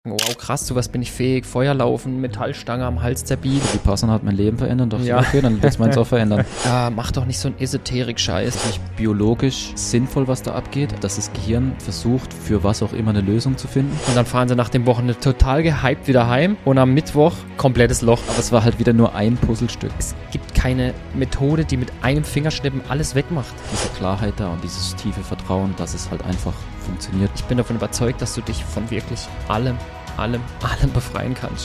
Wow, krass, zu was bin ich fähig? Feuerlaufen, Metallstange am Hals zerbiegen. Die Passana hat mein Leben verändert. Doch Ja. okay, dann wird es meins auch verändern. Mach doch nicht so einen Esoterik-Scheiß. Nicht biologisch sinnvoll, was da abgeht, dass das Gehirn versucht, für was auch immer eine Lösung zu finden. Und dann fahren sie nach dem Wochenende total gehypt wieder heim und am Mittwoch komplettes Loch. Aber es war halt wieder nur ein Puzzlestück. Es gibt keine Methode, die mit einem Fingerschnippen alles wegmacht. Diese Klarheit da und dieses tiefe Vertrauen, dass es halt einfach funktioniert. Ich bin davon überzeugt, dass du dich von wirklich allem befreien kannst.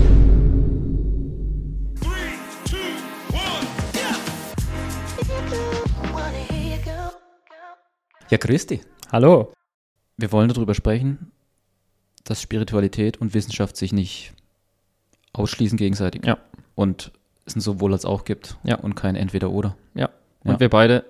Ja, grüß dich. Hallo. Wir wollen darüber sprechen, dass Spiritualität und Wissenschaft sich nicht ausschließen gegenseitig. Ja. Und es ein sowohl als auch gibt. Ja. Und kein Entweder-Oder. Ja. Und Ja. wir beide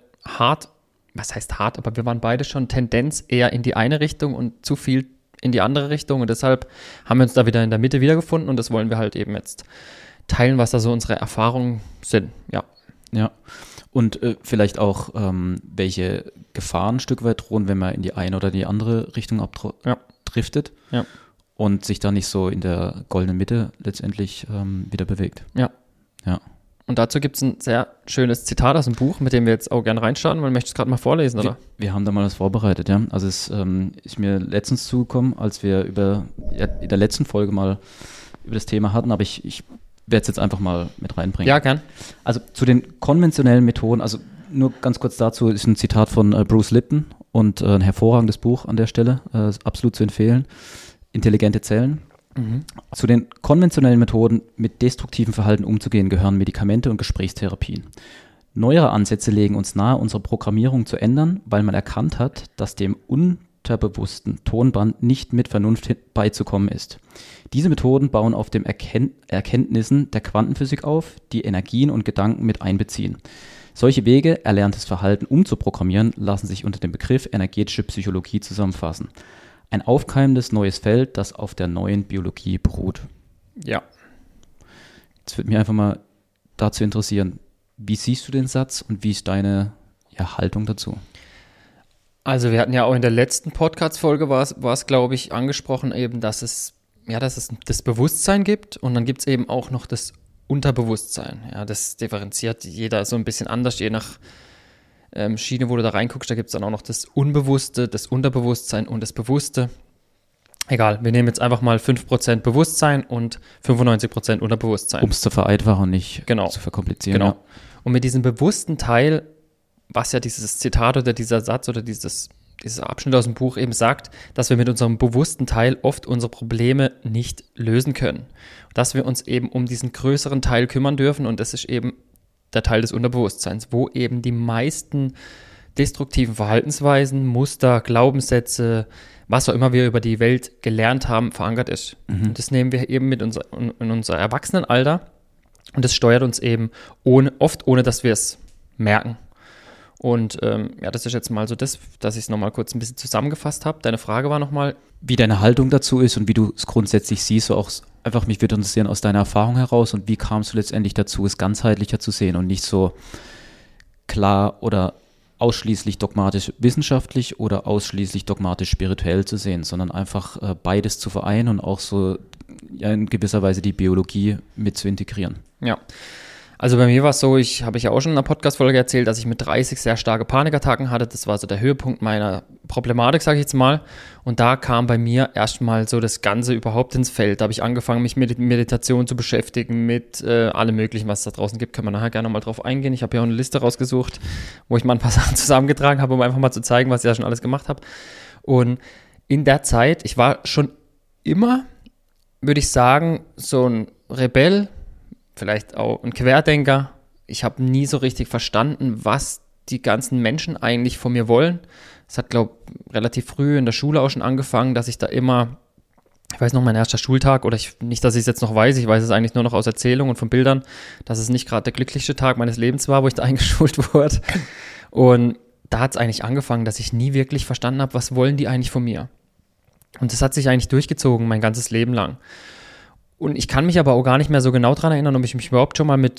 was heißt hart, aber wir waren beide schon Tendenz eher in die eine Richtung und zu viel in die andere Richtung. Und deshalb haben wir uns da wieder in der Mitte wiedergefunden und das wollen wir halt eben jetzt teilen, was da so unsere Erfahrungen sind. Ja. Ja. Und vielleicht auch, welche Gefahren ein Stück weit drohen, wenn man in die eine oder die andere Richtung abdriftet. Ja. Und sich da nicht so in der goldenen Mitte letztendlich wieder bewegt. Ja. Ja. Und dazu gibt es ein sehr schönes Zitat aus dem Buch, mit dem wir jetzt auch gerne reinstarten, weil du möchtest gerade mal vorlesen, oder? Wir haben da mal was vorbereitet, ja. Also es ist mir letztens zugekommen, als wir in der letzten Folge mal über das Thema hatten, aber ich werde es jetzt einfach mal mit reinbringen. Ja, gern. Also zu den konventionellen Methoden, also nur ganz kurz dazu, ist ein Zitat von Bruce Lipton und ein hervorragendes Buch an der Stelle, absolut zu empfehlen. Intelligente Zellen. Mhm. Zu den konventionellen Methoden, mit destruktivem Verhalten umzugehen, gehören Medikamente und Gesprächstherapien. Neuere Ansätze legen uns nahe, unsere Programmierung zu ändern, weil man erkannt hat, dass dem unterbewussten Tonband nicht mit Vernunft beizukommen ist. Diese Methoden bauen auf den Erkenntnissen der Quantenphysik auf, die Energien und Gedanken mit einbeziehen. Solche Wege, erlerntes Verhalten umzuprogrammieren, lassen sich unter dem Begriff energetische Psychologie zusammenfassen. Ein aufkeimendes neues Feld, das auf der neuen Biologie beruht. Ja. Jetzt würde mich einfach mal dazu interessieren, wie siehst du den Satz und wie ist deine Haltung dazu? Also wir hatten ja auch in der letzten Podcast-Folge war es, glaube ich, angesprochen eben, dass es das Bewusstsein gibt und dann gibt es eben auch noch das Unterbewusstsein. Ja, das differenziert jeder so ein bisschen anders, je nach Schiene, wo du da reinguckst, da gibt es dann auch noch das Unbewusste, das Unterbewusstsein und das Bewusste. Egal, wir nehmen jetzt einfach mal 5% Bewusstsein und 95% Unterbewusstsein. Um es zu vereinfachen und nicht Genau. zu verkomplizieren. Genau. Ja. Und mit diesem bewussten Teil, was ja dieses Zitat oder dieser Satz oder dieser Abschnitt aus dem Buch eben sagt, dass wir mit unserem bewussten Teil oft unsere Probleme nicht lösen können. Dass wir uns eben um diesen größeren Teil kümmern dürfen und das ist eben der Teil des Unterbewusstseins, wo eben die meisten destruktiven Verhaltensweisen, Muster, Glaubenssätze, was auch immer wir über die Welt gelernt haben, verankert ist. Mhm. Und das nehmen wir eben in unser Erwachsenenalter und das steuert uns eben oft ohne, dass wir es merken. Und das ist jetzt mal so das, dass ich es nochmal kurz ein bisschen zusammengefasst habe. Deine Frage war nochmal, Wie deine Haltung dazu ist und wie du es grundsätzlich siehst, so auch einfach mich würde interessieren aus deiner Erfahrung heraus und wie kamst du letztendlich dazu, es ganzheitlicher zu sehen und nicht so klar oder ausschließlich dogmatisch wissenschaftlich oder ausschließlich dogmatisch spirituell zu sehen, sondern einfach beides zu vereinen und auch so in gewisser Weise die Biologie mit zu integrieren. ja. Also bei mir war es so, habe ich ja auch schon in einer Podcast-Folge erzählt, dass ich mit 30 sehr starke Panikattacken hatte. Das war so der Höhepunkt meiner Problematik, sage ich jetzt mal. Und da kam bei mir erstmal so das Ganze überhaupt ins Feld. Da habe ich angefangen, mich mit Meditation zu beschäftigen, mit allem Möglichen, was es da draußen gibt. Können wir nachher gerne mal drauf eingehen. Ich habe ja auch eine Liste rausgesucht, wo ich mal ein paar Sachen zusammengetragen habe, um einfach mal zu zeigen, was ich ja schon alles gemacht habe. Und in der Zeit, ich war schon immer, würde ich sagen, so ein Rebell, vielleicht auch ein Querdenker. Ich habe nie so richtig verstanden, was die ganzen Menschen eigentlich von mir wollen. Es hat, glaube ich, relativ früh in der Schule auch schon angefangen, dass ich da immer, ich weiß noch, mein erster Schultag, oder nicht, dass ich es jetzt noch weiß, ich weiß es eigentlich nur noch aus Erzählungen und von Bildern, dass es nicht gerade der glücklichste Tag meines Lebens war, wo ich da eingeschult wurde. Und da hat es eigentlich angefangen, dass ich nie wirklich verstanden habe, was wollen die eigentlich von mir. Und das hat sich eigentlich durchgezogen, mein ganzes Leben lang. Und ich kann mich aber auch gar nicht mehr so genau daran erinnern, ob ich mich überhaupt schon mal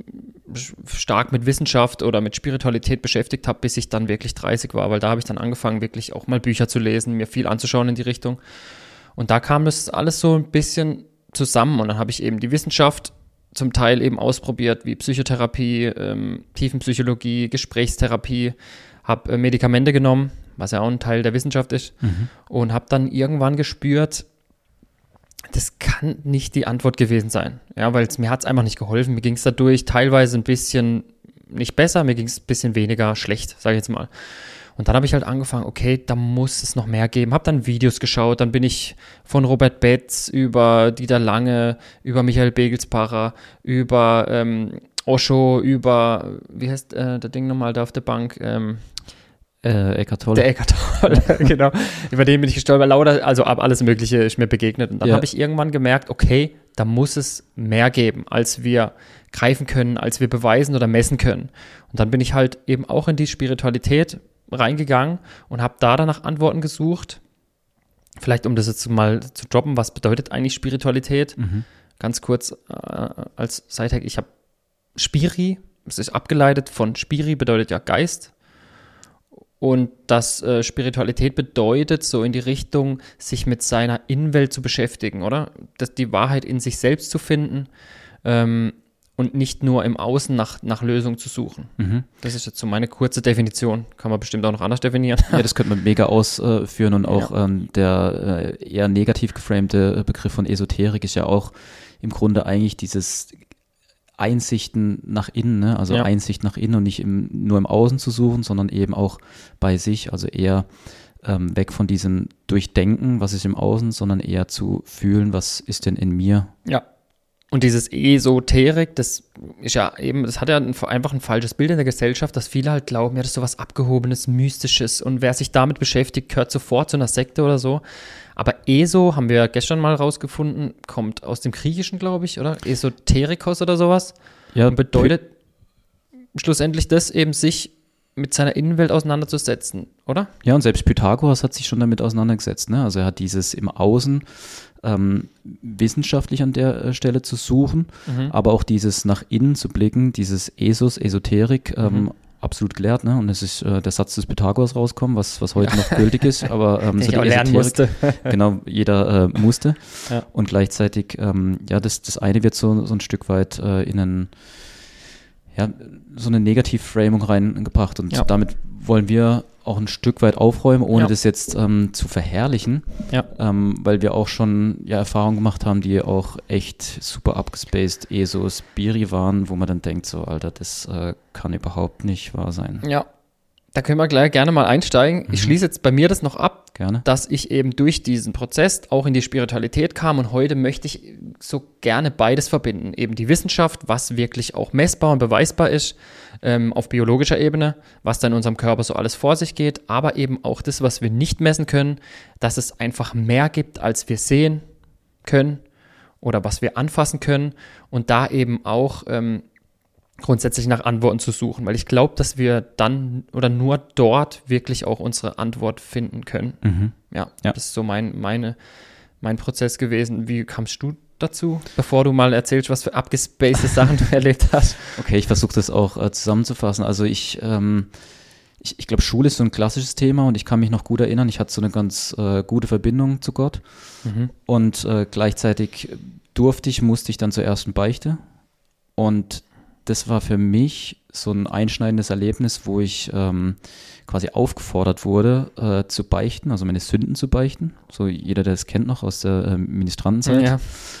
stark mit Wissenschaft oder mit Spiritualität beschäftigt habe, bis ich dann wirklich 30 war, weil da habe ich dann angefangen, wirklich auch mal Bücher zu lesen, mir viel anzuschauen in die Richtung. Und da kam das alles so ein bisschen zusammen und dann habe ich eben die Wissenschaft zum Teil eben ausprobiert, wie Psychotherapie, Tiefenpsychologie, Gesprächstherapie, habe Medikamente genommen, was ja auch ein Teil der Wissenschaft ist, und habe dann irgendwann gespürt, das kann nicht die Antwort gewesen sein, ja, weil mir hat es einfach nicht geholfen, mir ging es dadurch teilweise ein bisschen nicht besser, mir ging es ein bisschen weniger schlecht, sage ich jetzt mal. Und dann habe ich halt angefangen, okay, da muss es noch mehr geben. Habe dann Videos geschaut, dann bin ich von Robert Betz über Dieter Lange, über Michael Begelsbacher, über Osho, über, wie heißt der Ding nochmal da auf der Bank? Eckhart Tolle. Der Eckhart Tolle, genau. Über den bin ich gestolpert, lauter, also alles Mögliche ist mir begegnet. Und dann habe ich irgendwann gemerkt, okay, da muss es mehr geben, als wir greifen können, als wir beweisen oder messen können. Und dann bin ich halt eben auch in die Spiritualität reingegangen und habe da danach Antworten gesucht. Vielleicht, um das jetzt mal zu droppen, was bedeutet eigentlich Spiritualität? Ganz kurz als Sidehack, ich habe Spiri, es ist abgeleitet von Spiri, bedeutet ja Geist. Und das Spiritualität bedeutet so in die Richtung, sich mit seiner Innenwelt zu beschäftigen, oder? Die Wahrheit in sich selbst zu finden und nicht nur im Außen nach Lösungen zu suchen. Das ist jetzt so meine kurze Definition. Kann man bestimmt auch noch anders definieren. Ja, das könnte man mega ausführen und auch der eher negativ geframte Begriff von Esoterik ist ja auch im Grunde eigentlich dieses Einsichten nach innen, ne? Also Einsicht nach innen und nicht nur im Außen zu suchen, sondern eben auch bei sich, also eher weg von diesem Durchdenken, was ist im Außen, sondern eher zu fühlen, was ist denn in mir. Ja. Und dieses Esoterik, das ist ja eben, das hat ja einfach ein falsches Bild in der Gesellschaft, dass viele halt glauben, ja, das ist so was Abgehobenes, Mystisches und wer sich damit beschäftigt, gehört sofort zu einer Sekte oder so. Aber ESO, haben wir gestern mal rausgefunden, kommt aus dem Griechischen, glaube ich, oder? Esoterikos oder sowas. Ja. Und bedeutet schlussendlich das eben, sich mit seiner Innenwelt auseinanderzusetzen, oder? Ja, und selbst Pythagoras hat sich schon damit auseinandergesetzt, ne? Also er hat dieses im Außen wissenschaftlich an der Stelle zu suchen, aber auch dieses nach innen zu blicken, dieses Esoterik, absolut gelehrt, ne? Und es ist der Satz des Pythagoras rauskommen, was heute noch gültig ist, aber Den so ich die auch lernen musste. Genau, jeder musste. Ja. Und gleichzeitig, das eine wird so ein Stück weit in so eine Negativframing reingebracht und damit wollen wir auch ein Stück weit aufräumen, ohne das jetzt zu verherrlichen, weil wir auch schon Erfahrungen gemacht haben, die auch echt super abgespaced, so Spiri waren, wo man dann denkt, so Alter, das kann überhaupt nicht wahr sein. Ja, da können wir gleich gerne mal einsteigen. Ich schließe jetzt bei mir das noch ab, dass ich eben durch diesen Prozess auch in die Spiritualität kam und heute möchte ich so gerne beides verbinden. Eben die Wissenschaft, was wirklich auch messbar und beweisbar ist, auf biologischer Ebene, was da in unserem Körper so alles vor sich geht, aber eben auch das, was wir nicht messen können, dass es einfach mehr gibt, als wir sehen können oder was wir anfassen können und da eben auch grundsätzlich nach Antworten zu suchen, weil ich glaube, dass wir dann oder nur dort wirklich auch unsere Antwort finden können. Ja, das ist so mein Prozess gewesen. Wie kamst du dazu, bevor du mal erzählst, was für abgespacede Sachen du erlebt hast? Okay, ich versuche das auch zusammenzufassen. Also ich glaube, Schule ist so ein klassisches Thema und ich kann mich noch gut erinnern, ich hatte so eine ganz gute Verbindung zu Gott und gleichzeitig musste ich dann zur ersten Beichte und das war für mich so ein einschneidendes Erlebnis, wo ich quasi aufgefordert wurde, zu beichten, also meine Sünden zu beichten. So jeder, der es kennt noch aus der Ministrantenzeit. Ja.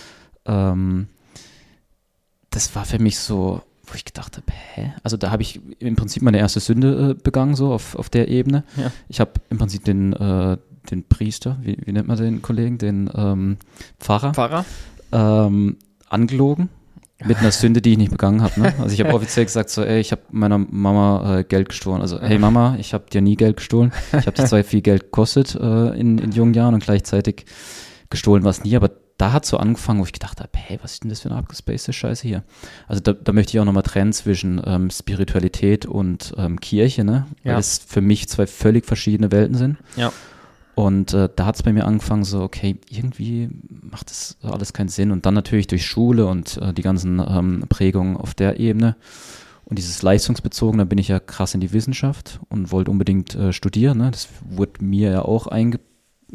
Das war für mich so, wo ich gedacht habe, Also da habe ich im Prinzip meine erste Sünde begangen, so auf der Ebene. Ja. Ich habe im Prinzip den Priester, wie nennt man den Kollegen, den Pfarrer. Angelogen. Mit einer Sünde, die ich nicht begangen habe. Ne? Also ich habe offiziell gesagt, so, ich habe meiner Mama Geld gestohlen. Also, hey Mama, ich habe dir nie Geld gestohlen. Ich habe dir zwar viel Geld gekostet in jungen Jahren und gleichzeitig gestohlen war es nie, aber da hat so angefangen, wo ich gedacht habe, was ist denn das für eine abgespacede Scheiße hier? Also da möchte ich auch nochmal trennen zwischen Spiritualität und Kirche, ne? Weil es für mich zwei völlig verschiedene Welten sind. Ja. Und da hat es bei mir angefangen so, okay, irgendwie macht das alles keinen Sinn. Und dann natürlich durch Schule und die ganzen Prägungen auf der Ebene und dieses Leistungsbezogene, da bin ich ja krass in die Wissenschaft und wollte unbedingt studieren. Ne? Das wurde mir ja auch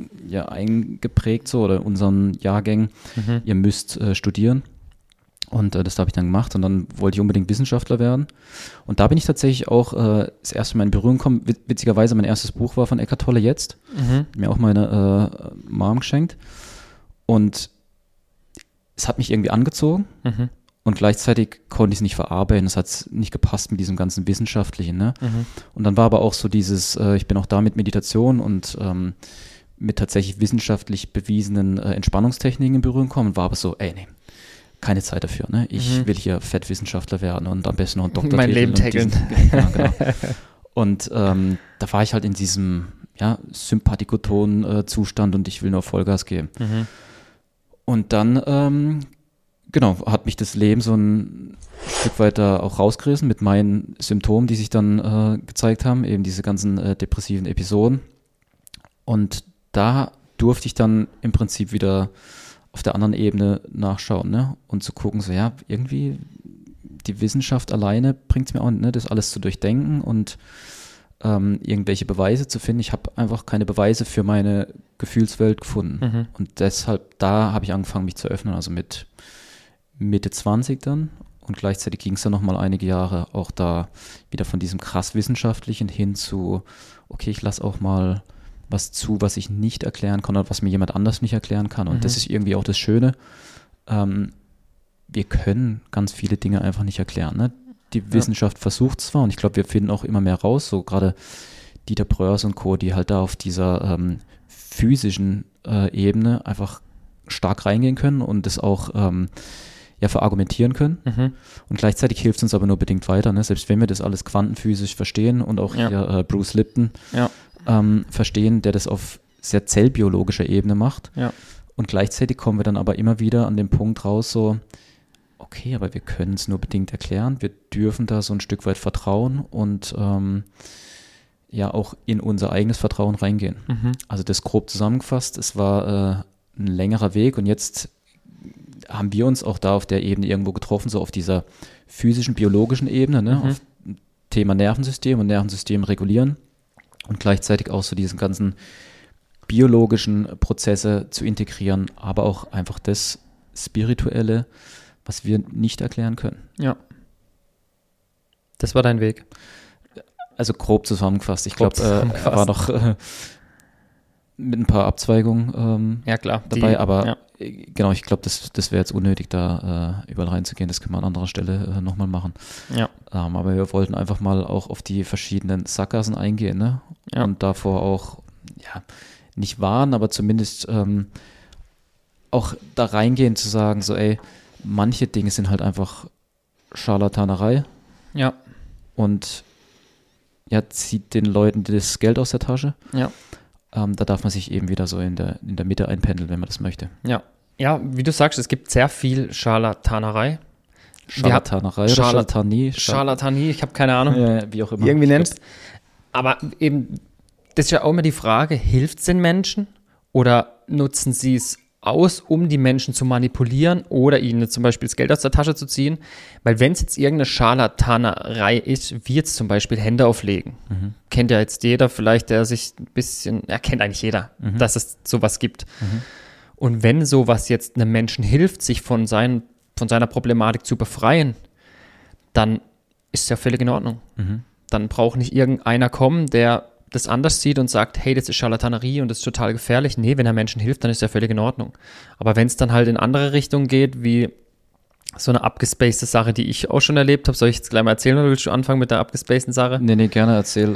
ja eingeprägt so oder in unseren Jahrgängen, ihr müsst studieren. Und das habe ich dann gemacht und dann wollte ich unbedingt Wissenschaftler werden. Und da bin ich tatsächlich auch das erste Mal in Berührung gekommen. Witzigerweise, mein erstes Buch war von Eckhart Tolle jetzt. Mir auch meine Mom geschenkt. Und es hat mich irgendwie angezogen und gleichzeitig konnte ich es nicht verarbeiten. Es hat nicht gepasst mit diesem ganzen Wissenschaftlichen. Ne? Und dann war aber auch so dieses, ich bin auch da mit Meditation und mit tatsächlich wissenschaftlich bewiesenen Entspannungstechniken in Berührung gekommen und war aber so, ey, nee. Keine Zeit dafür, ne? Ich will hier Fettwissenschaftler werden und am besten noch einen Doktortitel. Mein Leben tackeln. Genau. Und da war ich halt in diesem Sympathikoton-Zustand und ich will nur Vollgas geben. Und dann, hat mich das Leben so ein Stück weiter auch rausgerissen mit meinen Symptomen, die sich dann gezeigt haben, eben diese ganzen depressiven Episoden. Und da durfte ich dann im Prinzip wieder auf der anderen Ebene nachschauen, ne? Und zu gucken, so ja, irgendwie die Wissenschaft alleine bringt es mir auch nicht, ne? Das alles zu durchdenken und irgendwelche Beweise zu finden. Ich habe einfach keine Beweise für meine Gefühlswelt gefunden. Und deshalb, da habe ich angefangen, mich zu öffnen, also mit Mitte 20 dann. Und gleichzeitig ging es dann nochmal einige Jahre auch da wieder von diesem krass Wissenschaftlichen hin zu, okay, ich lasse auch mal was zu, was ich nicht erklären kann oder was mir jemand anders nicht erklären kann. Und das ist irgendwie auch das Schöne. Wir können ganz viele Dinge einfach nicht erklären. Ne? Die Wissenschaft versucht zwar und ich glaube, wir finden auch immer mehr raus, so gerade Dieter Breuers und Co., die halt da auf dieser physischen Ebene einfach stark reingehen können und das auch verargumentieren können. Und gleichzeitig hilft es uns aber nur bedingt weiter. Ne? Selbst wenn wir das alles quantenphysisch verstehen und auch hier Bruce Lipton verstehen, der das auf sehr zellbiologischer Ebene macht. Und gleichzeitig kommen wir dann aber immer wieder an den Punkt raus, so, okay, aber wir können es nur bedingt erklären. Wir dürfen da so ein Stück weit vertrauen und auch in unser eigenes Vertrauen reingehen. Also das grob zusammengefasst, es war ein längerer Weg und jetzt haben wir uns auch da auf der Ebene irgendwo getroffen, so auf dieser physischen, biologischen Ebene, ne, auf Thema Nervensystem und Nervensystem regulieren. Und gleichzeitig auch so diesen ganzen biologischen Prozesse zu integrieren, aber auch einfach das Spirituelle, was wir nicht erklären können. Ja. Das war dein Weg. Also grob zusammengefasst. Ich glaube, er war noch mit ein paar Abzweigungen dabei, aber genau, ich glaube, das wäre jetzt unnötig, da überall reinzugehen. Das können wir an anderer Stelle nochmal machen. Aber wir wollten einfach mal auch auf die verschiedenen Sackgassen eingehen, ne? Und davor auch, nicht warnen, aber zumindest auch da reingehen zu sagen, so ey, manche Dinge sind halt einfach Scharlatanerei. Und zieht den Leuten das Geld aus der Tasche. Da darf man sich eben wieder so in der Mitte einpendeln, wenn man das möchte. Ja, wie du sagst, es gibt sehr viel Scharlatanerei. Scharlatanie, ich habe keine Ahnung. Wie auch immer. Irgendwie nennst. Aber eben, das ist ja auch immer die Frage, hilft es den Menschen oder nutzen sie es aus, um die Menschen zu manipulieren oder ihnen zum Beispiel das Geld aus der Tasche zu ziehen? Weil wenn es jetzt irgendeine Scharlatanerei ist, wie jetzt zum Beispiel Hände auflegen, kennt ja jetzt jeder vielleicht, der sich ein bisschen, kennt eigentlich jeder, dass es sowas gibt. Und wenn sowas jetzt einem Menschen hilft, sich von seiner Problematik zu befreien, dann ist es ja völlig in Ordnung. Dann braucht nicht irgendeiner kommen, der das anders sieht und sagt, hey, das ist Scharlatanerie und das ist total gefährlich. Nee, wenn er Menschen hilft, dann ist ja völlig in Ordnung. Aber wenn es dann halt in andere Richtungen geht, wie so eine abgespacede Sache, die ich auch schon erlebt habe, soll ich jetzt gleich mal erzählen oder willst du anfangen mit der abgespaceden Sache? Nee, gerne erzähl.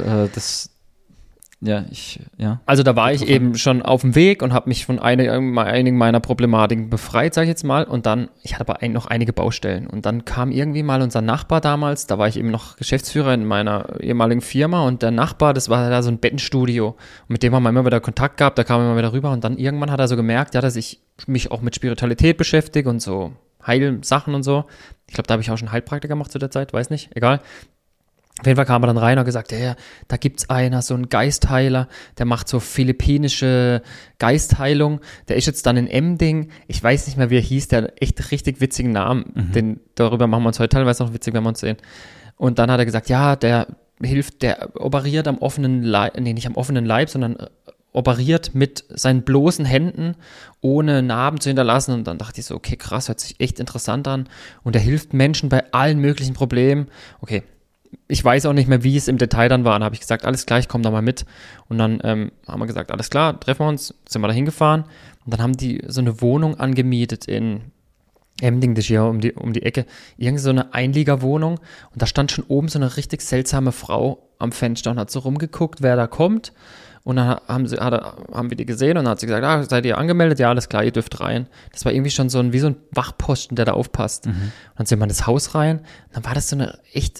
Also da war ich eben schon auf dem Weg und habe mich von einigen meiner Problematiken befreit, sage ich jetzt mal. Und dann, ich hatte aber noch einige Baustellen. Und dann kam irgendwie mal unser Nachbar damals, da war ich eben noch Geschäftsführer in meiner ehemaligen Firma. Und der Nachbar, das war da so ein Bettenstudio. Und mit dem haben wir immer wieder Kontakt gehabt, da kam er immer wieder rüber. Und dann irgendwann hat er so gemerkt, dass ich mich auch mit Spiritualität beschäftige und so Heilsachen und so. Ich glaube, da habe ich auch schon Heilpraktiker gemacht zu der Zeit, weiß nicht, egal. Auf jeden Fall kam er dann rein und hat gesagt, da gibt's einer, so ein Geistheiler, der macht so philippinische Geistheilung, der ist jetzt dann in Emding, ich weiß nicht mehr, wie er hieß, der hat echt richtig witzigen Namen, darüber machen wir uns heute teilweise noch witzig, wenn wir uns sehen. Und dann hat er gesagt, der operiert am offenen Leib, nee, nicht am offenen Leib, sondern operiert mit seinen bloßen Händen, ohne Narben zu hinterlassen. Und dann dachte ich so, okay, krass, hört sich echt interessant an. Und er hilft Menschen bei allen möglichen Problemen. Okay, ich weiß auch nicht mehr, wie es im Detail dann war. Dann habe ich gesagt, alles klar, ich komme da mal mit. Und dann haben wir gesagt, alles klar, treffen wir uns, sind wir da hingefahren. Und dann haben die so eine Wohnung angemietet in Emding, das ist hier um die Ecke, irgend so eine Einliegerwohnung. Und da stand schon oben so eine richtig seltsame Frau am Fenster und hat so rumgeguckt, wer da kommt. Und dann haben wir die gesehen und dann hat sie gesagt, seid ihr angemeldet? Ja, alles klar, ihr dürft rein. Das war irgendwie schon wie so ein Wachposten, der da aufpasst. Und dann sind wir in das Haus rein. Und dann war das so eine echt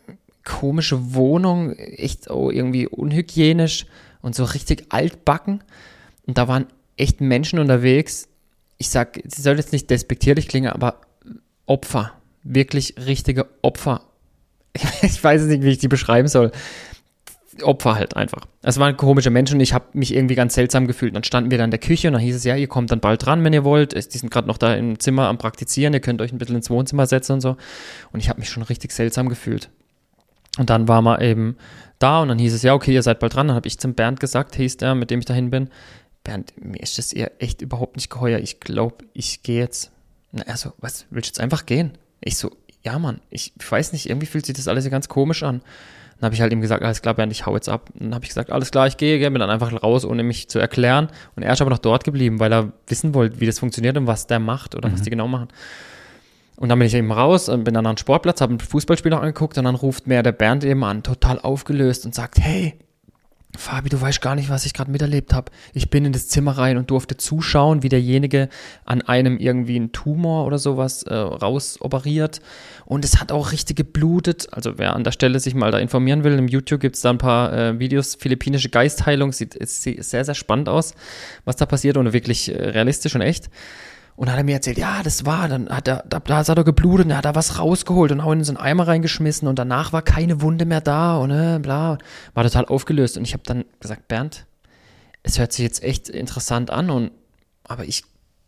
komische Wohnung, echt irgendwie unhygienisch und so richtig altbacken. Und da waren echt Menschen unterwegs. Ich sag, sie soll jetzt nicht despektierlich klingen, aber Opfer. Wirklich richtige Opfer. Ich weiß nicht, wie ich die beschreiben soll. Opfer halt einfach. Es waren komische Menschen und ich habe mich irgendwie ganz seltsam gefühlt. Dann standen wir da in der Küche und dann hieß es, ja, ihr kommt dann bald dran, wenn ihr wollt. Die sind gerade noch da im Zimmer am Praktizieren, ihr könnt euch ein bisschen ins Wohnzimmer setzen und so. Und ich habe mich schon richtig seltsam gefühlt. Und dann waren wir eben da und dann hieß es, ja, okay, ihr seid bald dran. Dann habe ich zum Bernd gesagt, hieß der, mit dem ich dahin bin, Bernd, mir ist das eher echt überhaupt nicht geheuer. Ich glaube, ich gehe jetzt. Na, also, was, willst du jetzt einfach gehen? Ich so, ja, Mann, ich weiß nicht, irgendwie fühlt sich das alles ganz komisch an. Dann habe ich halt ihm gesagt, alles klar, Bernd, ich hau jetzt ab. Und dann habe ich gesagt, alles klar, ich gehe, bin dann einfach raus, ohne mich zu erklären. Und er ist aber noch dort geblieben, weil er wissen wollte, wie das funktioniert und was der macht oder was die genau machen. Und dann bin ich eben raus und bin dann an den Sportplatz, habe ein Fußballspiel noch angeguckt und dann ruft mir der Bernd eben an, total aufgelöst und sagt, hey, Fabi, du weißt gar nicht, was ich gerade miterlebt habe. Ich bin in das Zimmer rein und durfte zuschauen, wie derjenige an einem irgendwie einen Tumor oder sowas rausoperiert. Und es hat auch richtig geblutet. Also wer an der Stelle sich mal da informieren will, im YouTube gibt es da ein paar Videos, philippinische Geistheilung. Sieht sehr, sehr spannend aus, was da passiert und wirklich realistisch und echt. Und dann hat er mir erzählt, ja, das war, dann hat er, da hat er geblutet und er hat da was rausgeholt und auch in so einen Eimer reingeschmissen und danach war keine Wunde mehr da und bla, war total aufgelöst. Und ich habe dann gesagt, Bernd, es hört sich jetzt echt interessant an, aber ich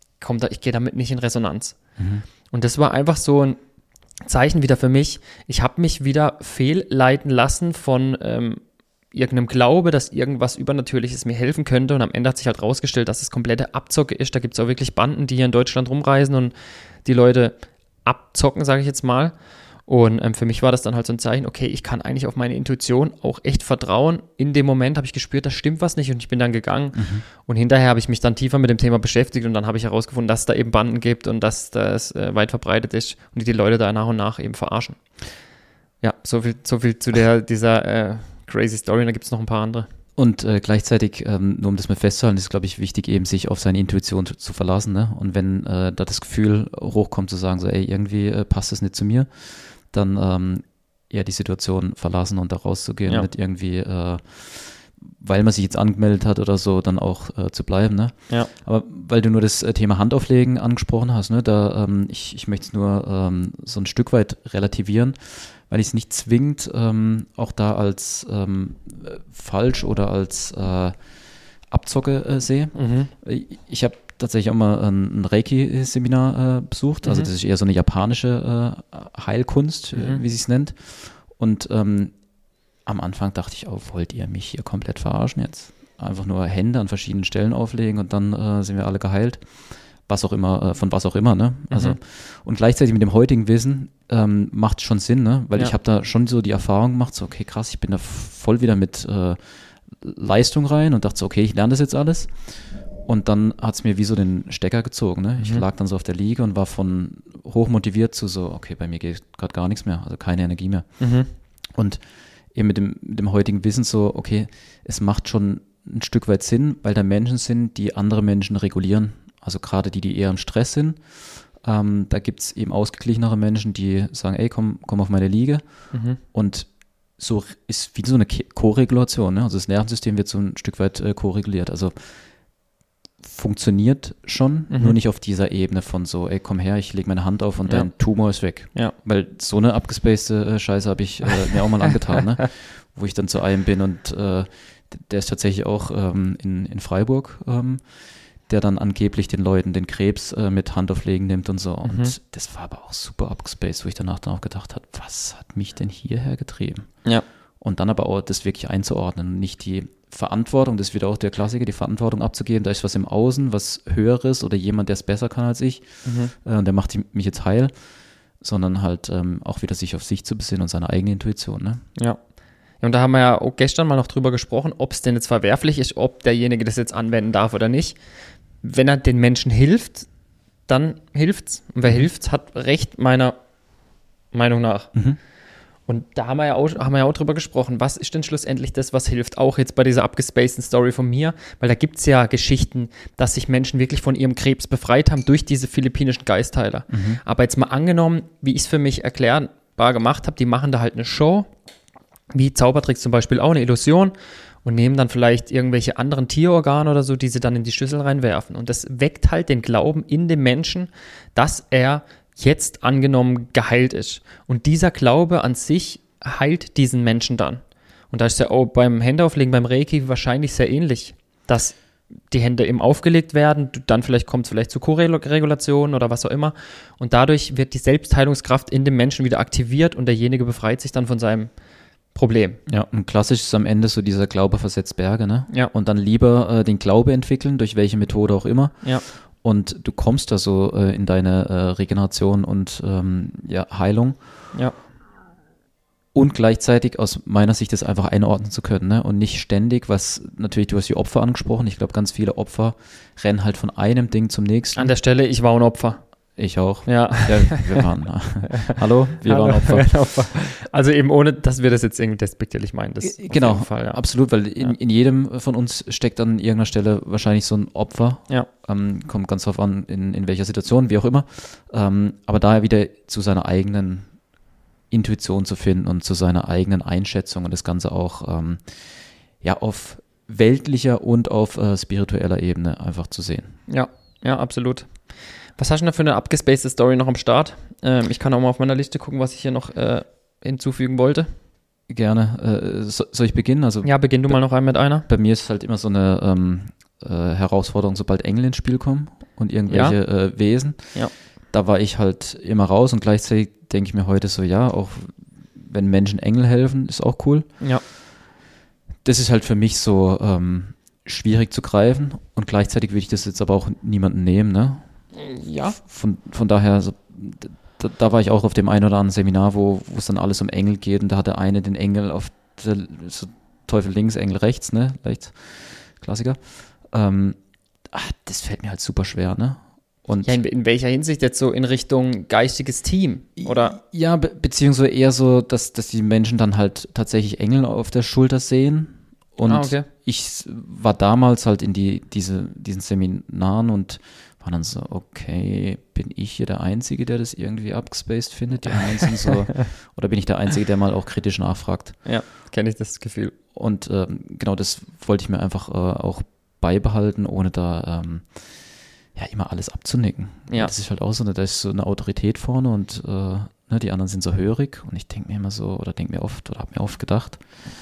gehe damit nicht in Resonanz. Und das war einfach so ein Zeichen wieder für mich, ich habe mich wieder fehlleiten lassen von irgendeinem Glaube, dass irgendwas Übernatürliches mir helfen könnte und am Ende hat sich halt rausgestellt, dass es komplette Abzocke ist. Da gibt es auch wirklich Banden, die hier in Deutschland rumreisen und die Leute abzocken, sage ich jetzt mal. Und für mich war das dann halt so ein Zeichen, okay, ich kann eigentlich auf meine Intuition auch echt vertrauen. In dem Moment habe ich gespürt, da stimmt was nicht und ich bin dann gegangen. Und hinterher habe ich mich dann tiefer mit dem Thema beschäftigt und dann habe ich herausgefunden, dass es da eben Banden gibt und dass das weit verbreitet ist und die Leute da nach und nach eben verarschen. Ja, so viel zu dieser crazy Story, da gibt es noch ein paar andere. Und gleichzeitig, nur um das mal festzuhalten, ist, glaube ich, wichtig, eben sich auf seine Intuition zu verlassen. Ne? Und wenn da das Gefühl hochkommt, zu sagen, so, ey, irgendwie passt das nicht zu mir, dann eher die Situation verlassen und da rauszugehen und nicht irgendwie, weil man sich jetzt angemeldet hat oder so, dann auch zu bleiben. Ne? Ja. Aber weil du nur das Thema Handauflegen angesprochen hast, ne? Ich möchte es nur so ein Stück weit relativieren, weil ich es nicht zwingend auch da als falsch oder als Abzocke sehe. Ich habe tatsächlich auch mal ein Reiki-Seminar besucht. Also das ist eher so eine japanische Heilkunst, wie sie es nennt. Und am Anfang dachte ich, oh, wollt ihr mich hier komplett verarschen jetzt? Einfach nur Hände an verschiedenen Stellen auflegen und dann sind wir alle geheilt. Was auch immer, von was auch immer, ne? Also, und gleichzeitig mit dem heutigen Wissen macht es schon Sinn, ne? Weil ich habe da schon so die Erfahrung gemacht, so, okay, krass, ich bin da voll wieder mit Leistung rein und dachte so, okay, ich lerne das jetzt alles. Und dann hat es mir wie so den Stecker gezogen, ne? Ich lag dann so auf der Liege und war von hochmotiviert zu so, okay, bei mir geht gerade gar nichts mehr, also keine Energie mehr. Und eben mit dem heutigen Wissen so, okay, es macht schon ein Stück weit Sinn, weil da Menschen sind, die andere Menschen regulieren. Also gerade die eher im Stress sind. Da gibt es eben ausgeglichenere Menschen, die sagen, ey, komm auf meine Liege. Und so ist wie so eine Koregulation. Ne? Also das Nervensystem wird so ein Stück weit koreguliert. Also funktioniert schon, nur nicht auf dieser Ebene von so, ey, komm her, ich lege meine Hand auf und dein Tumor ist weg. Ja. Weil so eine abgespacede Scheiße habe ich mir auch mal angetan, ne? Wo ich dann zu einem bin und der ist tatsächlich auch in Freiburg, der dann angeblich den Leuten den Krebs mit Handauflegen nimmt und so. Und das war aber auch super abgespaced, wo ich danach dann auch gedacht habe, was hat mich denn hierher getrieben? Ja. Und dann aber auch das wirklich einzuordnen und nicht die Verantwortung, das ist wieder auch der Klassiker, die Verantwortung abzugeben, da ist was im Außen, was Höheres oder jemand, der es besser kann als ich, und der macht mich jetzt heil, sondern halt auch wieder sich auf sich zu besinnen und seine eigene Intuition. Ne? Ja. Und da haben wir ja auch gestern mal noch drüber gesprochen, ob es denn jetzt verwerflich ist, ob derjenige das jetzt anwenden darf oder nicht. Wenn er den Menschen hilft, dann hilft's. Und wer hilft, hat Recht, meiner Meinung nach. Und da haben wir ja auch drüber gesprochen, was ist denn schlussendlich das, was hilft, auch jetzt bei dieser abgespaceden Story von mir, weil da gibt es ja Geschichten, dass sich Menschen wirklich von ihrem Krebs befreit haben durch diese philippinischen Geistheiler. Aber jetzt mal angenommen, wie ich es für mich erklärbar gemacht habe, die machen da halt eine Show, wie Zaubertricks zum Beispiel auch, eine Illusion, und nehmen dann vielleicht irgendwelche anderen Tierorgane oder so, die sie dann in die Schüssel reinwerfen. Und das weckt halt den Glauben in dem Menschen, dass er jetzt angenommen geheilt ist. Und dieser Glaube an sich heilt diesen Menschen dann. Und da ist ja auch beim Händeauflegen, beim Reiki wahrscheinlich sehr ähnlich, dass die Hände eben aufgelegt werden, dann kommt es vielleicht zu Koregulation oder was auch immer. Und dadurch wird die Selbstheilungskraft in dem Menschen wieder aktiviert und derjenige befreit sich dann von seinem Problem. Ja, und klassisch ist am Ende so dieser Glaube versetzt Berge, ne? Ja. Und dann lieber den Glaube entwickeln, durch welche Methode auch immer. Ja. Und du kommst da so in deine Regeneration und Heilung. Ja. Und gleichzeitig aus meiner Sicht das einfach einordnen zu können, ne? Und nicht ständig, was natürlich, du hast die Opfer angesprochen, ich glaube, ganz viele Opfer rennen halt von einem Ding zum nächsten. An der Stelle, ich war ein Opfer. Ich auch. Ja. Wir waren, Hallo, wir waren Opfer. Also eben ohne, dass wir das jetzt irgendwie despektierlich meinen. Das genau, auf jeden Fall, ja. Absolut, weil in jedem von uns steckt an irgendeiner Stelle wahrscheinlich so ein Opfer. Ja. Kommt ganz drauf an, in welcher Situation, wie auch immer. Aber daher wieder zu seiner eigenen Intuition zu finden und zu seiner eigenen Einschätzung und das Ganze auch auf weltlicher und auf spiritueller Ebene einfach zu sehen. Ja, absolut. Was hast du denn da für eine abgespacede Story noch am Start? Ich kann auch mal auf meiner Liste gucken, was ich hier noch hinzufügen wollte. Gerne. Soll ich beginnen? Also, ja, beginn du mal noch mit einer. Bei mir ist es halt immer so eine Herausforderung, sobald Engel ins Spiel kommen und irgendwelche Wesen. Ja. Da war ich halt immer raus und gleichzeitig denke ich mir heute so, ja, auch wenn Menschen Engel helfen, ist auch cool. Ja. Das ist halt für mich so schwierig zu greifen und gleichzeitig will ich das jetzt aber auch niemandem nehmen, ne? Ja. Von daher, so, da war ich auch auf dem einen oder anderen Seminar, wo es dann alles um Engel geht und da hatte eine den Engel auf der, so Teufel links, Engel rechts, ne? Leicht Klassiker. Das fällt mir halt super schwer, ne? Und ja, in welcher Hinsicht jetzt so in Richtung geistiges Team, oder? Ja, beziehungsweise eher so, dass die Menschen dann halt tatsächlich Engel auf der Schulter sehen. Und okay. Ich war damals halt in diesen Seminaren und war dann so, okay, bin ich hier der Einzige, der das irgendwie abgespaced findet? Die anderen sind so, oder bin ich der Einzige, der mal auch kritisch nachfragt? Ja, kenne ich das Gefühl. Und genau das wollte ich mir einfach auch beibehalten, ohne da immer alles abzunicken. Ja. Das ist halt auch so, da ist so eine Autorität vorne und die anderen sind so hörig und ich denke mir immer so, oder denke mir oft, oder habe mir oft gedacht,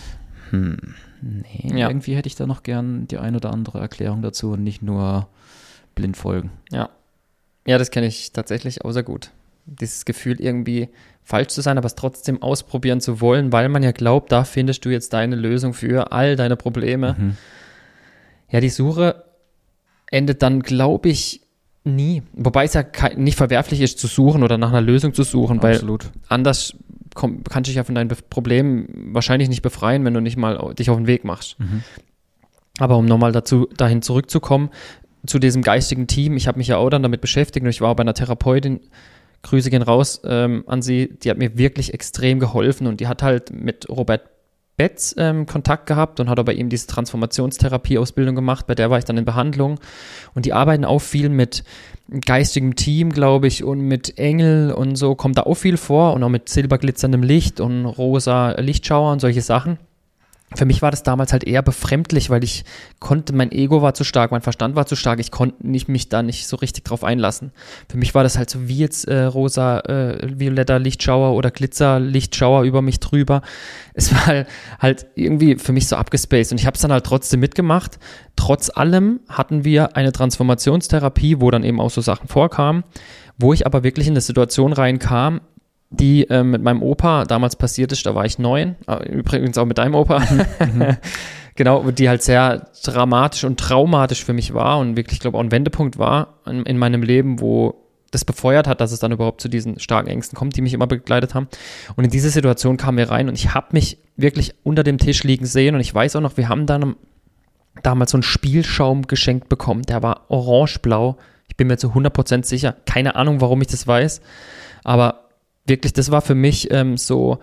irgendwie hätte ich da noch gern die ein oder andere Erklärung dazu und nicht nur blind folgen. Ja, das kenne ich tatsächlich auch sehr gut. Dieses Gefühl, irgendwie falsch zu sein, aber es trotzdem ausprobieren zu wollen, weil man ja glaubt, da findest du jetzt deine Lösung für all deine Probleme. Ja, die Suche endet dann, glaube ich, nie. Wobei es ja nicht verwerflich ist, zu suchen oder nach einer Lösung zu suchen, Absolut. Weil anders kannst du dich ja von deinen Problemen wahrscheinlich nicht befreien, wenn du nicht mal dich auf den Weg machst. Aber um nochmal dahin zurückzukommen, zu diesem geistigen Team, ich habe mich ja auch dann damit beschäftigt und ich war auch bei einer Therapeutin, Grüße gehen raus an sie, die hat mir wirklich extrem geholfen und die hat halt mit Robert Betz Kontakt gehabt und hat aber eben diese Transformationstherapie-Ausbildung gemacht, bei der war ich dann in Behandlung und die arbeiten auch viel mit geistigem Team, glaube ich, und mit Engel und so, kommt da auch viel vor und auch mit silberglitzerndem Licht und rosa Lichtschauer und solche Sachen. Für mich war das damals halt eher befremdlich, weil mein Ego war zu stark, mein Verstand war zu stark, ich konnte mich da nicht so richtig drauf einlassen. Für mich war das halt so wie jetzt rosa, violetter Lichtschauer oder Glitzerlichtschauer über mich drüber. Es war halt irgendwie für mich so abgespaced und ich habe es dann halt trotzdem mitgemacht. Trotz allem hatten wir eine Transformationstherapie, wo dann eben auch so Sachen vorkamen, wo ich aber wirklich in eine Situation reinkam, die mit meinem Opa damals passiert ist, da war ich 9, übrigens auch mit deinem Opa, Genau, die halt sehr dramatisch und traumatisch für mich war und wirklich, glaube ich, auch ein Wendepunkt war in meinem Leben, wo das befeuert hat, dass es dann überhaupt zu diesen starken Ängsten kommt, die mich immer begleitet haben. Und in diese Situation kamen wir rein und ich habe mich wirklich unter dem Tisch liegen sehen und ich weiß auch noch, wir haben dann damals so einen Spielschaum geschenkt bekommen, der war orange-blau. Ich bin mir zu 100% sicher. Keine Ahnung, warum ich das weiß, aber wirklich, das war für mich so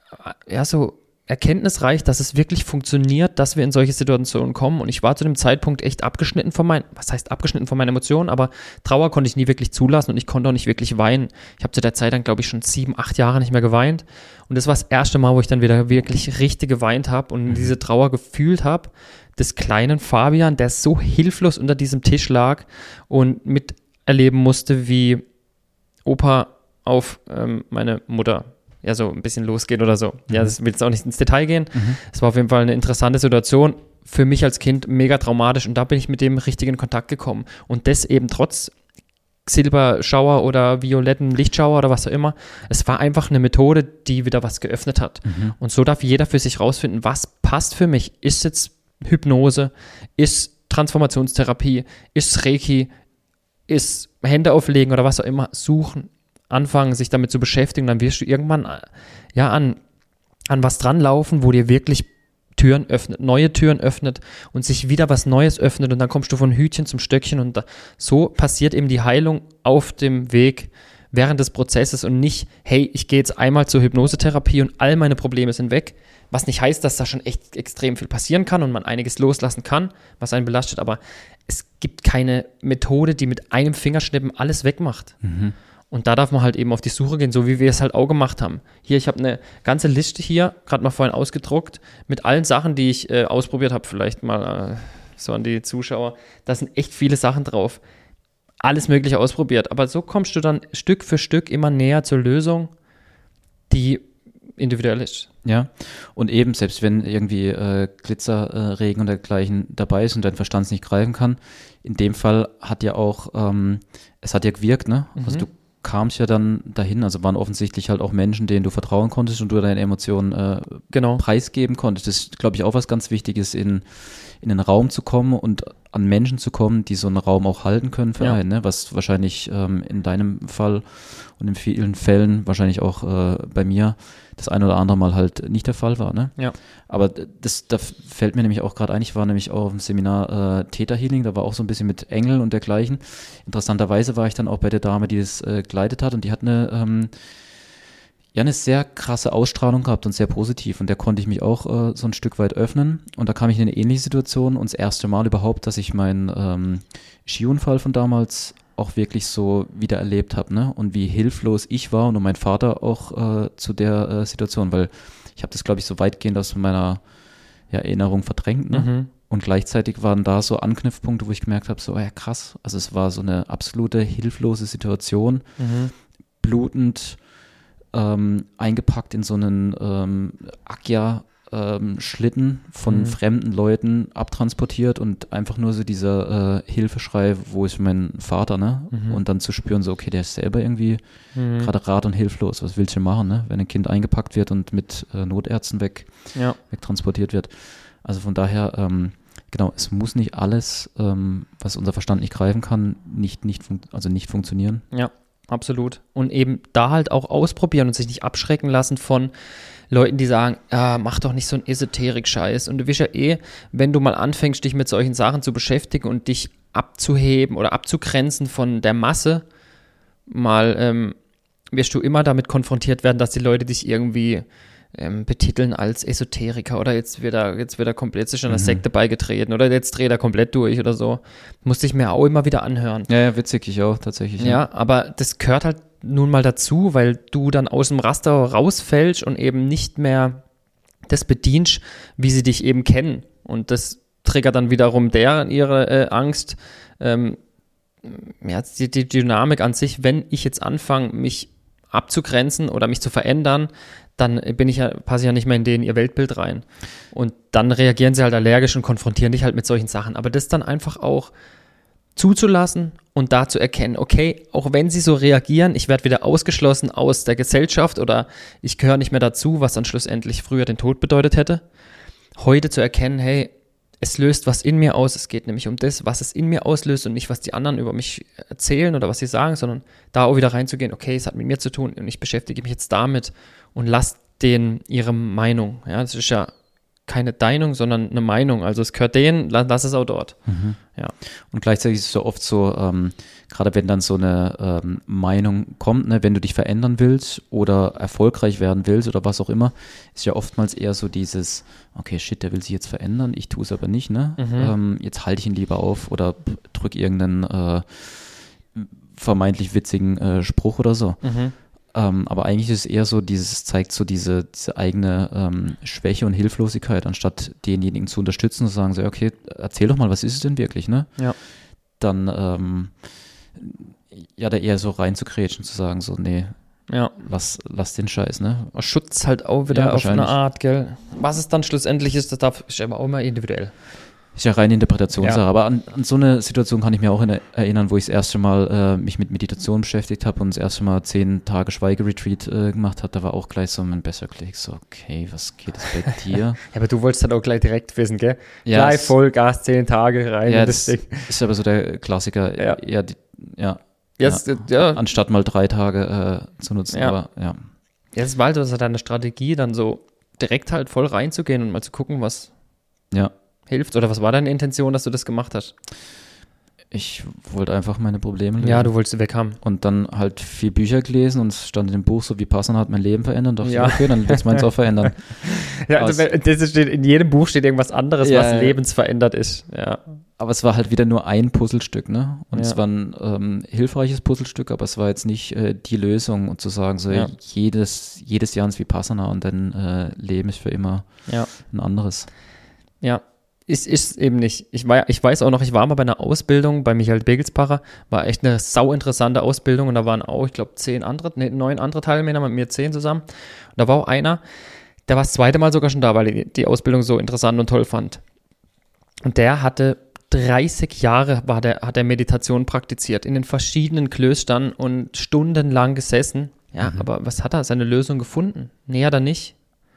erkenntnisreich, dass es wirklich funktioniert, dass wir in solche Situationen kommen. Und ich war zu dem Zeitpunkt echt abgeschnitten von meinen Emotionen, aber Trauer konnte ich nie wirklich zulassen und ich konnte auch nicht wirklich weinen. Ich habe zu der Zeit dann, glaube ich, schon 7, 8 Jahre nicht mehr geweint. Und das war das erste Mal, wo ich dann wieder wirklich richtig geweint habe und diese Trauer gefühlt habe, des kleinen Fabian, der so hilflos unter diesem Tisch lag und miterleben musste, wie Opa auf meine Mutter so ein bisschen losgeht oder so. Ja, das will jetzt auch nicht ins Detail gehen. Es war auf jeden Fall eine interessante Situation. Für mich als Kind mega traumatisch und da bin ich mit dem richtig in Kontakt gekommen. Und das eben trotz Silberschauer oder violetten Lichtschauer oder was auch immer. Es war einfach eine Methode, die wieder was geöffnet hat. Und so darf jeder für sich rausfinden, was passt für mich. Ist jetzt Hypnose? Ist Transformationstherapie? Ist Reiki? Ist Hände auflegen oder was auch immer? Suchen. Anfangen, sich damit zu beschäftigen, dann wirst du irgendwann an was dran laufen, wo dir wirklich Türen öffnet, neue Türen öffnet und sich wieder was Neues öffnet und dann kommst du von Hütchen zum Stöckchen und so passiert eben die Heilung auf dem Weg während des Prozesses und nicht, hey, ich gehe jetzt einmal zur Hypnosetherapie und all meine Probleme sind weg, was nicht heißt, dass da schon echt extrem viel passieren kann und man einiges loslassen kann, was einen belastet, aber es gibt keine Methode, die mit einem Fingerschnippen alles wegmacht. Und da darf man halt eben auf die Suche gehen, so wie wir es halt auch gemacht haben. Hier, ich habe eine ganze Liste hier, gerade mal vorhin ausgedruckt, mit allen Sachen, die ich ausprobiert habe, vielleicht mal so an die Zuschauer. Da sind echt viele Sachen drauf. Alles Mögliche ausprobiert. Aber so kommst du dann Stück für Stück immer näher zur Lösung, die individuell ist. Ja, und eben, selbst wenn irgendwie Glitzerregen und dergleichen dabei ist und dein Verstand es nicht greifen kann, in dem Fall hat ja auch, es hat ja gewirkt, ne? Also du kamst ja dann dahin, also waren offensichtlich halt auch Menschen, denen du vertrauen konntest und du deine Emotionen preisgeben konntest. Das ist, glaube ich, auch was ganz Wichtiges, in einen Raum zu kommen und an Menschen zu kommen, die so einen Raum auch halten können für einen, ne? Was wahrscheinlich in deinem Fall und in vielen Fällen wahrscheinlich auch bei mir das ein oder andere Mal halt nicht der Fall war, ne? Ja. Aber da fällt mir nämlich auch gerade ein, ich war nämlich auch auf dem Seminar Theta Healing, da war auch so ein bisschen mit Engeln und dergleichen. Interessanterweise war ich dann auch bei der Dame, die das geleitet hat und die hat eine sehr krasse Ausstrahlung gehabt und sehr positiv und der konnte ich mich auch so ein Stück weit öffnen und da kam ich in eine ähnliche Situation und das erste Mal überhaupt, dass ich meinen Skiunfall von damals auch wirklich so wieder erlebt habe, ne? Und wie hilflos ich war und mein Vater auch zu der Situation, weil ich habe das, glaube ich, so weitgehend aus meiner Erinnerung verdrängt, ne? Und gleichzeitig waren da so Anknüpfpunkte, wo ich gemerkt habe, so, ja krass, also es war so eine absolute hilflose Situation, blutend, eingepackt in so einen Schlitten von fremden Leuten abtransportiert und einfach nur so dieser Hilfeschrei, wo ist mein Vater, ne? Und dann zu spüren, so, okay, der ist selber irgendwie gerade rat- und hilflos. Was willst du machen, ne? Wenn ein Kind eingepackt wird und mit Notärzten wegtransportiert wird. Also von daher, genau, es muss nicht alles, was unser Verstand nicht greifen kann, nicht funktionieren. Ja, absolut. Und eben da halt auch ausprobieren und sich nicht abschrecken lassen von Leuten, die sagen, mach doch nicht so einen Esoterik-Scheiß. Und du wirst ja wenn du mal anfängst, dich mit solchen Sachen zu beschäftigen und dich abzuheben oder abzugrenzen von der Masse, wirst du immer damit konfrontiert werden, dass die Leute dich irgendwie betiteln als Esoteriker oder jetzt wird er komplett sich einer Sekte beigetreten oder jetzt dreht er komplett durch oder so. Musste ich mir auch immer wieder anhören. Ja, witzig, ich auch tatsächlich. Ja, aber das gehört halt nun mal dazu, weil du dann aus dem Raster rausfällst und eben nicht mehr das bedienst, wie sie dich eben kennen. Und das triggert dann wiederum ihre Angst. Die Dynamik an sich, wenn ich jetzt anfange, mich abzugrenzen oder mich zu verändern, dann passe ich ja nicht mehr in ihr Weltbild rein. Und dann reagieren sie halt allergisch und konfrontieren dich halt mit solchen Sachen. Aber das dann einfach auch zuzulassen und da zu erkennen, okay, auch wenn sie so reagieren, ich werde wieder ausgeschlossen aus der Gesellschaft oder ich gehöre nicht mehr dazu, was dann schlussendlich früher den Tod bedeutet hätte. Heute zu erkennen, hey, es löst was in mir aus. Es geht nämlich um das, was es in mir auslöst und nicht, was die anderen über mich erzählen oder was sie sagen, sondern da auch wieder reinzugehen, okay, es hat mit mir zu tun und ich beschäftige mich jetzt damit und lasse denen ihre Meinung. Ja, das ist ja keine Deinung, sondern eine Meinung. Also es gehört denen, lass es auch dort. Ja. Und gleichzeitig ist es so oft so, gerade wenn dann so eine Meinung kommt, ne, wenn du dich verändern willst oder erfolgreich werden willst oder was auch immer, ist ja oftmals eher so dieses, okay, shit, der will sich jetzt verändern, ich tue es aber nicht, ne? Jetzt halte ich ihn lieber auf oder drück irgendeinen vermeintlich witzigen Spruch oder so. Aber eigentlich ist es eher so, zeigt so diese eigene Schwäche und Hilflosigkeit, anstatt denjenigen zu unterstützen und zu sagen, so, okay, erzähl doch mal, was ist es denn wirklich, ne? Ja. Dann, da eher so reinzukrätschen, zu sagen, so, nee, Ja. lass den Scheiß, ne? Schutz halt auch wieder Ja, auf eine wahrscheinlich. Art, gell? Was es dann schlussendlich ist, das ist aber auch immer individuell. Ist ja reine Interpretationssache, Ja. aber an so eine Situation kann ich mir auch erinnern, wo ich das erste Mal mich mit Meditation beschäftigt habe und das erste Mal 10 Tage Schweigeretreat gemacht habe, da war auch gleich so mein besser Klick, so, okay, was geht es bei dir? Ja, aber du wolltest halt auch gleich direkt wissen, gell? Ja, Gleich es- Vollgas 10 Tage rein Ja, in das Ding. ist aber so der Klassiker, Ja. eher Jetzt, ja. anstatt mal 3 Tage zu nutzen, Ja. aber ja. Jetzt war halt so deine Strategie, dann so direkt halt voll reinzugehen und mal zu gucken, was Ja, hilft. Oder was war deine Intention, dass du das gemacht hast? ich wollte einfach meine Probleme lösen. Ja, du wolltest sie weg haben. Und dann halt 4 Bücher gelesen und es stand in dem Buch so, wie Passana hat mein Leben verändert. Und dachte Ja. ich, okay, dann wird es meins auch verändern. Ja, also in jedem Buch steht irgendwas anderes, Ja, was ja. lebensverändert ist. Ja. Aber es war halt wieder nur ein Puzzlestück, ne? Und Ja. es war ein hilfreiches Puzzlestück, aber es war jetzt nicht die Lösung und zu sagen, so Ja. jedes Jahr ist wie Passana und dein Leben ist für immer Ja. ein anderes. Ja, ist eben nicht. Ich weiß auch noch, ich war mal bei einer Ausbildung bei Michael Begelsbacher, war echt eine sau interessante Ausbildung und da waren auch, ich glaube, 9 andere Teilnehmer, mit mir 10 zusammen. Und da war auch einer, der war das zweite Mal sogar schon da, weil er die Ausbildung so interessant und toll fand. Und der hatte 30 Jahre hat er Meditation praktiziert, in den verschiedenen Klöstern und stundenlang gesessen. Ja, aber was hat er? Seine Lösung gefunden? Nee, hat er nicht.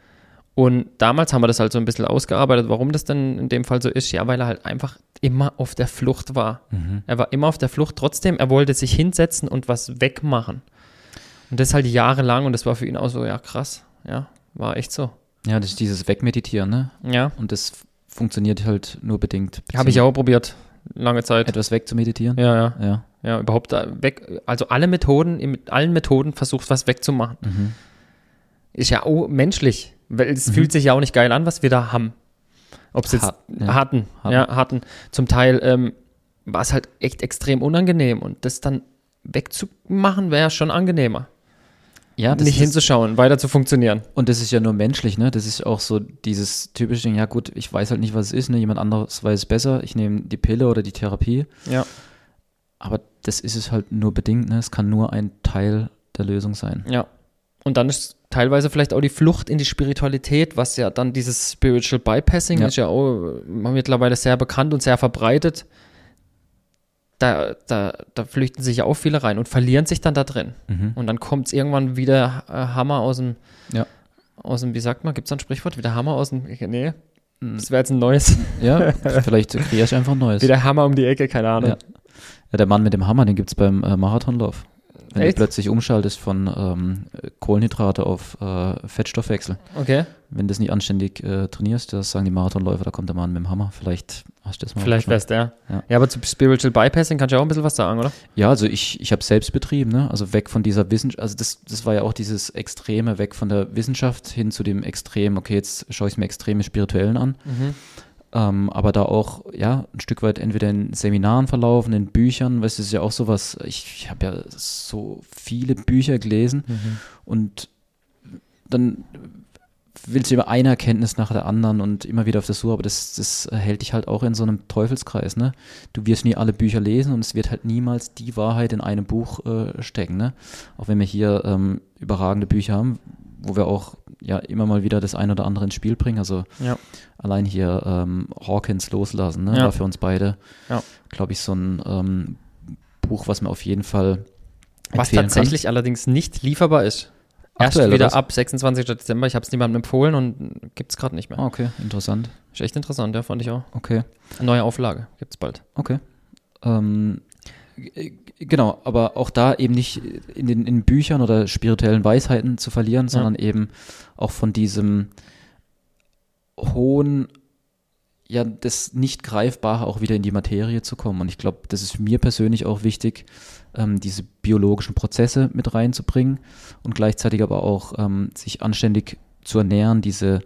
Und damals haben wir das halt so ein bisschen ausgearbeitet, warum das denn in dem Fall so ist. Ja, weil er halt einfach immer auf der Flucht war. Er war immer auf der Flucht. Trotzdem, er wollte sich hinsetzen und was wegmachen. Und das halt jahrelang. Und das war für ihn auch so, ja krass. Ja, war echt so. Ja, das ist dieses Wegmeditieren, ne? Ja, Und das funktioniert halt nur bedingt. habe ich auch probiert. Lange Zeit. Etwas wegzumeditieren? Ja, ja. Ja. Ja, überhaupt da weg. Also mit allen Methoden versucht, was wegzumachen. Ist ja auch menschlich. Weil es fühlt sich ja auch nicht geil an, was wir da haben. Ob es jetzt hatten. Zum Teil war es halt echt extrem unangenehm. Und das dann wegzumachen, wäre schon angenehmer. Ja, das Nicht ist, hinzuschauen, weiter zu funktionieren. und das ist ja nur menschlich, ne? Das ist auch so dieses typische Ding, ja gut, ich weiß halt nicht, was es ist, ne? Jemand anderes weiß es besser, ich nehme die Pille oder die Therapie. Ja. Aber das ist es halt nur bedingt, ne? Es kann nur ein Teil der Lösung sein. Ja. Und dann ist teilweise vielleicht auch die Flucht in die Spiritualität, was ja dann dieses Spiritual Bypassing ist ja auch mittlerweile sehr bekannt und sehr verbreitet. Da flüchten sich ja auch viele rein und verlieren sich dann da drin. Und dann kommt es irgendwann wieder Hammer aus dem, wie sagt man, gibt es da ein Sprichwort? Wieder Hammer aus dem, nee, das wäre jetzt ein neues. Ja, vielleicht kreierst du einfach ein neues. Wieder Hammer um die Ecke, keine Ahnung. Ja, der Mann mit dem Hammer, den gibt es beim Marathonlauf. Wenn Echt? du plötzlich umschaltest von Kohlenhydrate auf Fettstoffwechsel. Okay. Wenn du das nicht anständig trainierst, das sagen die Marathonläufer, da kommt der Mann mit dem Hammer. Vielleicht hast du das mal. Vielleicht wär's der. Ja. Ja, aber zu Spiritual Bypassing kannst du auch ein bisschen was sagen, oder? Ja, also ich habe selbst betrieben, ne? Also weg von dieser Wissenschaft, also das war ja auch dieses Extreme, weg von der Wissenschaft hin zu dem Extrem, okay, jetzt schaue ich mir extreme Spirituellen an. Aber da auch, ja, ein Stück weit entweder in Seminaren verlaufen, in Büchern, weißt du, das ist ja auch sowas, ich habe ja so viele Bücher gelesen und dann willst du über eine Erkenntnis nach der anderen und immer wieder auf der Suche, aber das hält dich halt auch in so einem Teufelskreis, ne? Du wirst nie alle Bücher lesen und es wird halt niemals die Wahrheit in einem Buch stecken, ne? Auch wenn wir hier überragende Bücher haben, wo wir auch ja immer mal wieder das ein oder andere ins Spiel bringen, also allein hier Hawkins loslassen, ne? War für uns beide, glaube ich, so ein Buch, was mir auf jeden Fall Was empfehlen tatsächlich allerdings nicht lieferbar ist. Erst Aktuell, wieder oder was? ab 26. Dezember. Ich habe es niemandem empfohlen und gibt es gerade nicht mehr. Ah, okay, interessant. Ist echt interessant, ja, fand ich auch. Okay, Eine neue Auflage gibt es bald. okay. Genau, aber auch da eben nicht in Büchern oder spirituellen Weisheiten zu verlieren, sondern eben auch von diesem hohen, ja, das nicht Greifbare auch wieder in die Materie zu kommen. Und ich glaube, das ist mir persönlich auch wichtig, diese biologischen Prozesse mit reinzubringen und gleichzeitig aber auch sich anständig zu ernähren,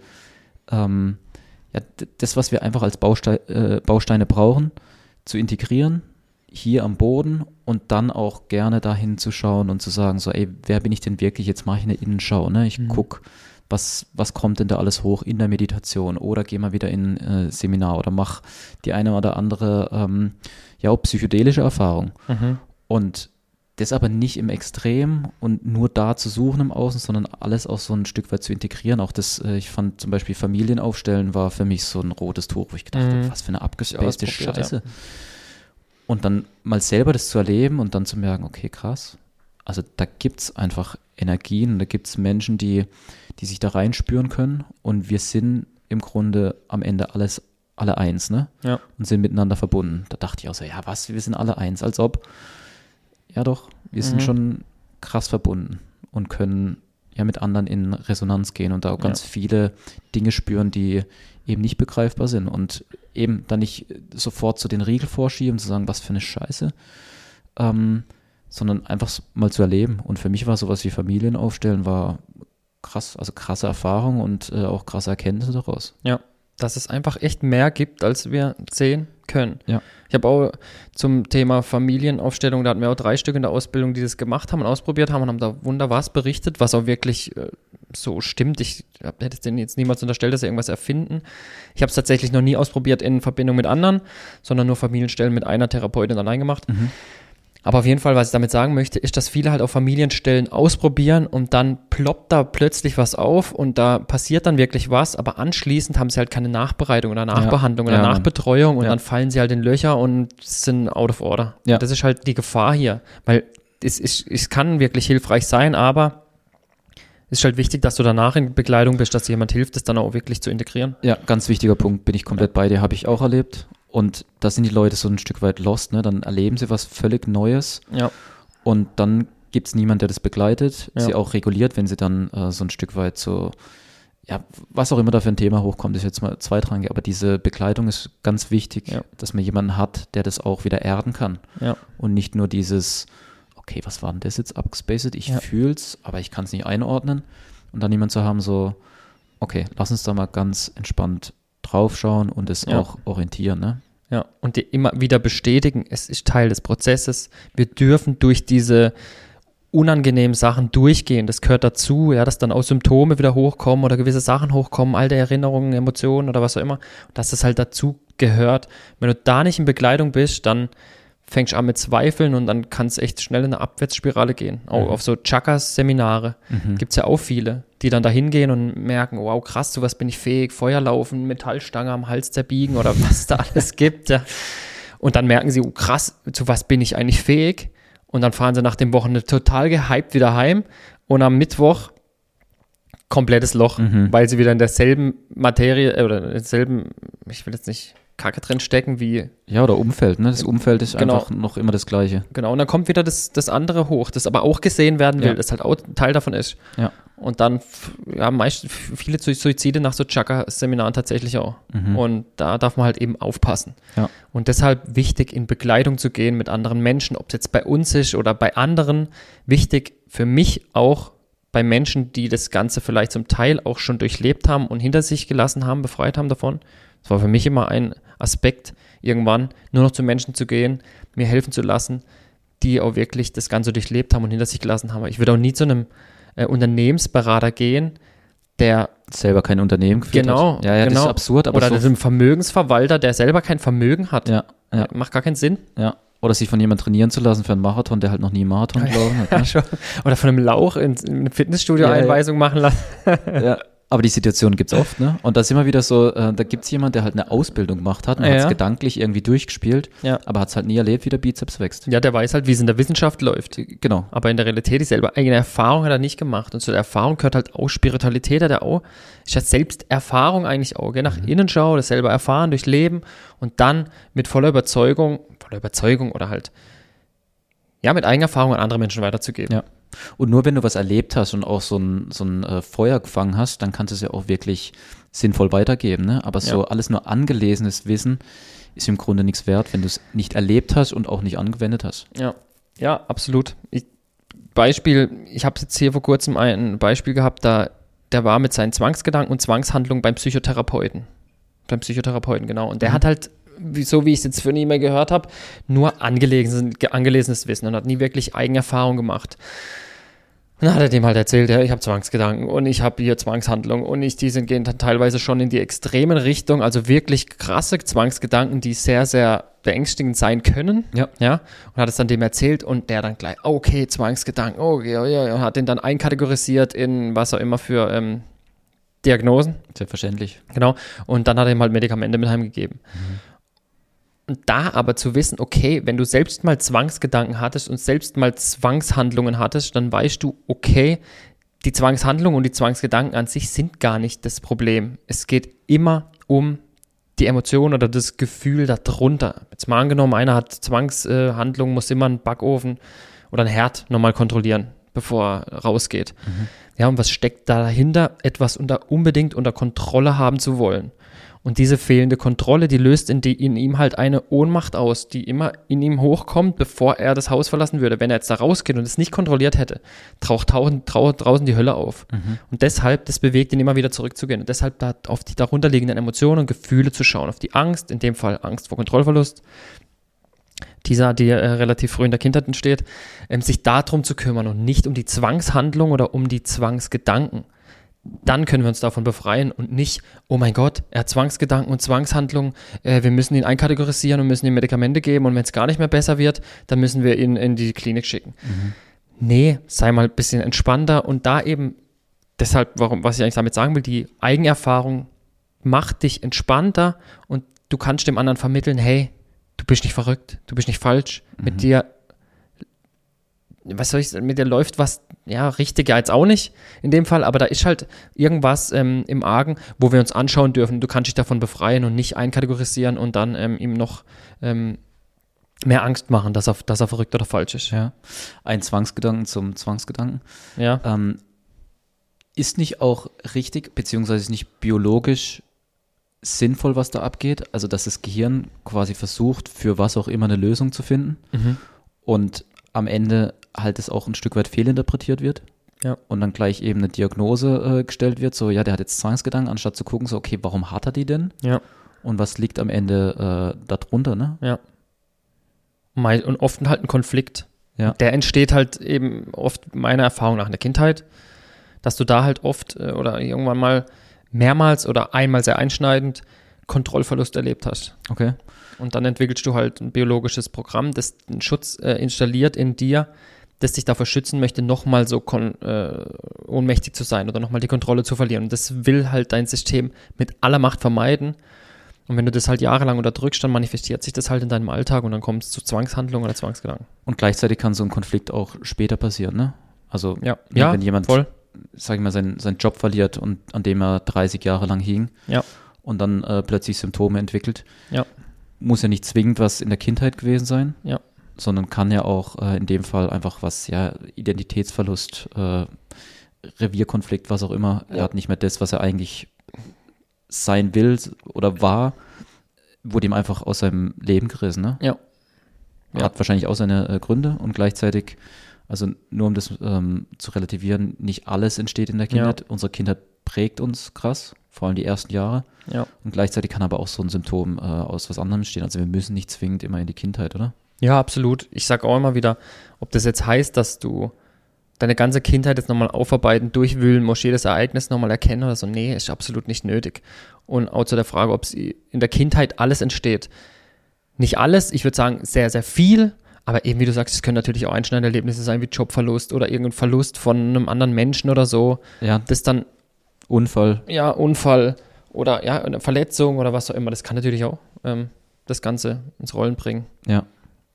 das, was wir einfach als Bausteine brauchen, zu integrieren, hier am Boden und dann auch gerne dahin zu schauen und zu sagen, so, ey, wer bin ich denn wirklich? Jetzt mache ich eine Innenschau, ne? Ich gucke, was kommt denn da alles hoch in der Meditation oder gehe mal wieder in ein Seminar oder mach die eine oder andere, auch psychedelische Erfahrung. Und das aber nicht im Extrem und nur da zu suchen im Außen, sondern alles auch so ein Stück weit zu integrieren. Auch das, ich fand zum Beispiel Familienaufstellen war für mich so ein rotes Tuch, wo ich gedacht habe, was für eine abgespacede Scheiße. Ja. Und dann mal selber das zu erleben und dann zu merken, okay, krass. Also da gibt es einfach Energien, da gibt es Menschen, die sich da reinspüren können und wir sind im Grunde am Ende alle eins, ne? Ja. Und sind miteinander verbunden. Da dachte ich auch so, ja was, wir sind alle eins, als ob. Ja doch, wir sind schon krass verbunden und können ja mit anderen in Resonanz gehen und da auch ganz viele Dinge spüren, die eben nicht begreifbar sind und eben dann nicht sofort so den Riegel vorschieben, zu sagen, was für eine Scheiße, sondern einfach mal zu erleben. Und für mich war sowas wie Familien aufstellen, war krass, also krasse Erfahrung und auch krasse Erkenntnisse daraus. Ja, dass es einfach echt mehr gibt, als wir sehen können. Ja. Ich habe auch zum Thema Familienaufstellung, da hatten wir auch 3 Stück in der Ausbildung, die das gemacht haben und ausprobiert haben und haben da wunderbar berichtet, was auch wirklich so stimmt. Ich hätte es denen jetzt niemals unterstellt, dass sie irgendwas erfinden. Ich habe es tatsächlich noch nie ausprobiert in Verbindung mit anderen, sondern nur Familienstellen mit einer Therapeutin allein gemacht. Aber auf jeden Fall, was ich damit sagen möchte, ist, dass viele halt auf Familienstellen ausprobieren und dann ploppt da plötzlich was auf und da passiert dann wirklich was, aber anschließend haben sie halt keine Nachbereitung oder Nachbehandlung oder Nachbetreuung und dann fallen sie halt in Löcher und sind out of order. Ja. Und das ist halt die Gefahr hier, weil es kann wirklich hilfreich sein, aber es ist halt wichtig, dass du danach in Begleitung bist, dass dir jemand hilft, das dann auch wirklich zu integrieren. Ja, ganz wichtiger Punkt, bin ich komplett bei dir, habe ich auch erlebt. Und da sind die Leute so ein Stück weit lost, ne? Dann erleben sie was völlig Neues und dann gibt es niemanden, der das begleitet, sie auch reguliert, wenn sie dann so ein Stück weit so, ja, was auch immer da für ein Thema hochkommt, ist jetzt mal zweitrangig, aber diese Begleitung ist ganz wichtig, dass man jemanden hat, der das auch wieder erden kann und nicht nur dieses, okay, was war denn das jetzt abgespaced, ich fühl's, aber ich kann es nicht einordnen und dann jemand zu haben so, okay, lass uns da mal ganz entspannt draufschauen und es auch orientieren, ne? Ja, und dir immer wieder bestätigen, es ist Teil des Prozesses. Wir dürfen durch diese unangenehmen Sachen durchgehen. Das gehört dazu, ja, dass dann auch Symptome wieder hochkommen oder gewisse Sachen hochkommen, alte Erinnerungen, Emotionen oder was auch immer. Dass das halt dazu gehört. Wenn du da nicht in Begleitung bist, dann fängst du an mit Zweifeln und dann kann es echt schnell in eine Abwärtsspirale gehen. Auch auf so Chakas-Seminare gibt es ja auch viele, die dann da hingehen und merken, wow, krass, zu was bin ich fähig, Feuer laufen, Metallstange am Hals zerbiegen oder was da alles gibt. Ja. Und dann merken sie, oh, krass, zu was bin ich eigentlich fähig? Und dann fahren sie nach dem Wochenende total gehypt wieder heim und am Mittwoch komplettes Loch, weil sie wieder in derselben Materie oder in derselben, ich will jetzt nicht Kacke drin stecken wie... Ja, oder Umfeld, ne? Das Umfeld ist einfach noch immer das Gleiche. Genau, und dann kommt wieder das andere hoch, das aber auch gesehen werden will, das halt auch Teil davon ist. Ja. Und dann, meist viele Suizide nach so Chakra-Seminaren tatsächlich auch. Und da darf man halt eben aufpassen. Ja. Und deshalb wichtig, in Begleitung zu gehen mit anderen Menschen, ob es jetzt bei uns ist oder bei anderen. Wichtig für mich auch bei Menschen, die das Ganze vielleicht zum Teil auch schon durchlebt haben und hinter sich gelassen haben, befreit haben davon. Das war für mich immer ein Aspekt, irgendwann nur noch zu Menschen zu gehen, mir helfen zu lassen, die auch wirklich das Ganze durchlebt haben und hinter sich gelassen haben. Ich würde auch nie zu einem Unternehmensberater gehen, der selber kein Unternehmen geführt hat. Ja, das ist absurd. Aber oder so einem Vermögensverwalter, der selber kein Vermögen hat. Ja. Macht gar keinen Sinn. Ja. Oder sich von jemandem trainieren zu lassen für einen Marathon, der halt noch nie einen Marathon gelaufen hat. Ne? Oder von einem Lauch in einem Fitnessstudio Einweisung machen lassen. Ja. Aber die Situation gibt es oft, ne? Und da ist immer wieder so, da gibt es jemanden, der halt eine Ausbildung gemacht hat und hat es gedanklich irgendwie durchgespielt, aber hat es halt nie erlebt, wie der Bizeps wächst. Ja, der weiß halt, wie es in der Wissenschaft läuft. Genau. Aber in der Realität, die selber eigene Erfahrung hat er nicht gemacht. Und zu der Erfahrung gehört halt auch Spiritualität, hat er auch. Ist ja Selbsterfahrung eigentlich auch, gell? Nach innen schauen, das selber erfahren, durchleben und dann mit voller Überzeugung oder halt, ja, mit eigener Erfahrung an andere Menschen weiterzugeben. Ja. Und nur wenn du was erlebt hast und auch so ein Feuer gefangen hast, dann kannst du es ja auch wirklich sinnvoll weitergeben. Ne? Aber so alles nur angelesenes Wissen ist im Grunde nichts wert, wenn du es nicht erlebt hast und auch nicht angewendet hast. Ja, absolut. Ich habe jetzt hier vor kurzem ein Beispiel gehabt, der war mit seinen Zwangsgedanken und Zwangshandlungen beim Psychotherapeuten. Genau. Und der hat halt, so wie ich es jetzt von ihm gehört habe, nur angelesenes Wissen und hat nie wirklich Eigenerfahrung gemacht. Und dann hat er dem halt erzählt, ja, ich habe Zwangsgedanken und ich habe hier Zwangshandlungen und diese gehen dann teilweise schon in die extremen Richtung, also wirklich krasse Zwangsgedanken, die sehr, sehr beängstigend sein können. Ja. Und hat es dann dem erzählt und der dann gleich, okay, Zwangsgedanken, und hat den dann einkategorisiert in was auch immer für Diagnosen. Selbstverständlich. Genau. Und dann hat er ihm halt Medikamente mit heimgegeben. Und da aber zu wissen, okay, wenn du selbst mal Zwangsgedanken hattest und selbst mal Zwangshandlungen hattest, dann weißt du, okay, die Zwangshandlungen und die Zwangsgedanken an sich sind gar nicht das Problem. Es geht immer um die Emotion oder das Gefühl darunter. Jetzt mal angenommen, einer hat Zwangshandlungen, muss immer einen Backofen oder einen Herd nochmal kontrollieren, bevor er rausgeht. Ja, und was steckt dahinter? Etwas unbedingt unter Kontrolle haben zu wollen. Und diese fehlende Kontrolle, die löst in ihm halt eine Ohnmacht aus, die immer in ihm hochkommt, bevor er das Haus verlassen würde. Wenn er jetzt da rausgeht und es nicht kontrolliert hätte, taucht draußen die Hölle auf. Und deshalb, das bewegt ihn immer wieder zurückzugehen. Und deshalb da auf die darunterliegenden Emotionen und Gefühle zu schauen, auf die Angst, in dem Fall Angst vor Kontrollverlust, die relativ früh in der Kindheit entsteht, sich darum zu kümmern und nicht um die Zwangshandlung oder um die Zwangsgedanken. Dann können wir uns davon befreien und nicht, oh mein Gott, er hat Zwangsgedanken und Zwangshandlungen, wir müssen ihn einkategorisieren und müssen ihm Medikamente geben und wenn es gar nicht mehr besser wird, dann müssen wir ihn in die Klinik schicken. Nee, sei mal ein bisschen entspannter und da eben, deshalb, was ich eigentlich damit sagen will, die Eigenerfahrung macht dich entspannter und du kannst dem anderen vermitteln, hey, du bist nicht verrückt, du bist nicht falsch, mit dir läuft was, ja, richtig ja jetzt auch nicht in dem Fall, aber da ist halt irgendwas im Argen, wo wir uns anschauen dürfen. Du kannst dich davon befreien und nicht einkategorisieren und dann ihm noch mehr Angst machen, dass er verrückt oder falsch ist. Ja. Ein Zwangsgedanken zum Zwangsgedanken. Ja. Ist nicht auch richtig, beziehungsweise ist nicht biologisch sinnvoll, was da abgeht? Also, dass das Gehirn quasi versucht, für was auch immer eine Lösung zu finden und am Ende halt es auch ein Stück weit fehlinterpretiert wird und dann gleich eben eine Diagnose gestellt wird, so, ja, der hat jetzt Zwangsgedanken, anstatt zu gucken, so, okay, warum hat er die denn? Ja. Und was liegt am Ende darunter, ne? Ja. Und oft halt ein Konflikt. Ja. Der entsteht halt eben oft meiner Erfahrung nach in der Kindheit, dass du da halt oft oder irgendwann mal mehrmals oder einmal sehr einschneidend Kontrollverlust erlebt hast. Okay. Und dann entwickelst du halt ein biologisches Programm, das einen Schutz installiert in dir, das dich davor schützen möchte, nochmal so ohnmächtig zu sein oder nochmal die Kontrolle zu verlieren. Und das will halt dein System mit aller Macht vermeiden. Und wenn du das halt jahrelang unterdrückst, dann manifestiert sich das halt in deinem Alltag und dann kommt es zu Zwangshandlungen oder Zwangsgedanken. Und gleichzeitig kann so ein Konflikt auch später passieren, ne? Also wenn jemand, sag ich mal, seinen Job verliert und an dem er 30 Jahre lang hing und dann plötzlich Symptome entwickelt, muss ja nicht zwingend was in der Kindheit gewesen sein, sondern kann ja auch in dem Fall einfach was, Identitätsverlust, Revierkonflikt, was auch immer. Er hat nicht mehr das, was er eigentlich sein will oder war, wurde ihm einfach aus seinem Leben gerissen. Ne? Ja. Hat wahrscheinlich auch seine Gründe und gleichzeitig, also nur um das zu relativieren, nicht alles entsteht in der Kindheit. Ja. Unsere Kindheit prägt uns krass, vor allem die ersten Jahre. Ja. Und gleichzeitig kann aber auch so ein Symptom aus was anderem entstehen. Also wir müssen nicht zwingend immer in die Kindheit, oder? Ja, absolut. Ich sage auch immer wieder, ob das jetzt heißt, dass du deine ganze Kindheit jetzt nochmal aufarbeiten, durchwühlen musst, jedes Ereignis nochmal erkennen oder so. Nee, ist absolut nicht nötig. Und auch zu der Frage, ob in der Kindheit alles entsteht. Nicht alles, ich würde sagen sehr, sehr viel, aber eben wie du sagst, es können natürlich auch einschneidende Erlebnisse sein, wie Jobverlust oder irgendein Verlust von einem anderen Menschen oder so, das dann Unfall. Ja, Unfall oder ja, eine Verletzung oder was auch immer. Das kann natürlich auch das Ganze ins Rollen bringen. Ja.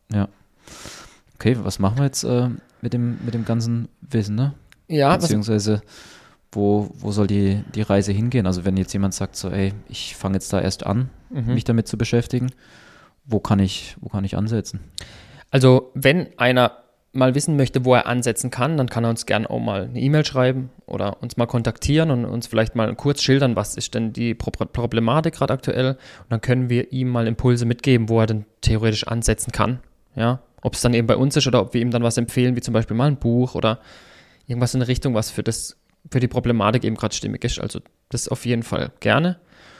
Okay, was machen wir jetzt mit dem ganzen Wissen, ne? Ja, beziehungsweise wo soll die Reise hingehen? Also wenn jetzt jemand sagt so, ey, ich fange jetzt da erst an, mich damit zu beschäftigen, wo kann ich ansetzen? Also wenn einer mal wissen möchte, wo er ansetzen kann, dann kann er uns gerne auch mal eine E-Mail schreiben oder uns mal kontaktieren und uns vielleicht mal kurz schildern, was ist denn die Problematik gerade aktuell. Und dann können wir ihm mal Impulse mitgeben, wo er denn theoretisch ansetzen kann. Ja, ob es dann eben bei uns ist oder ob wir ihm dann was empfehlen, wie zum Beispiel mal ein Buch oder irgendwas in der Richtung, was für die Problematik eben gerade stimmig ist. Also das auf jeden Fall gerne.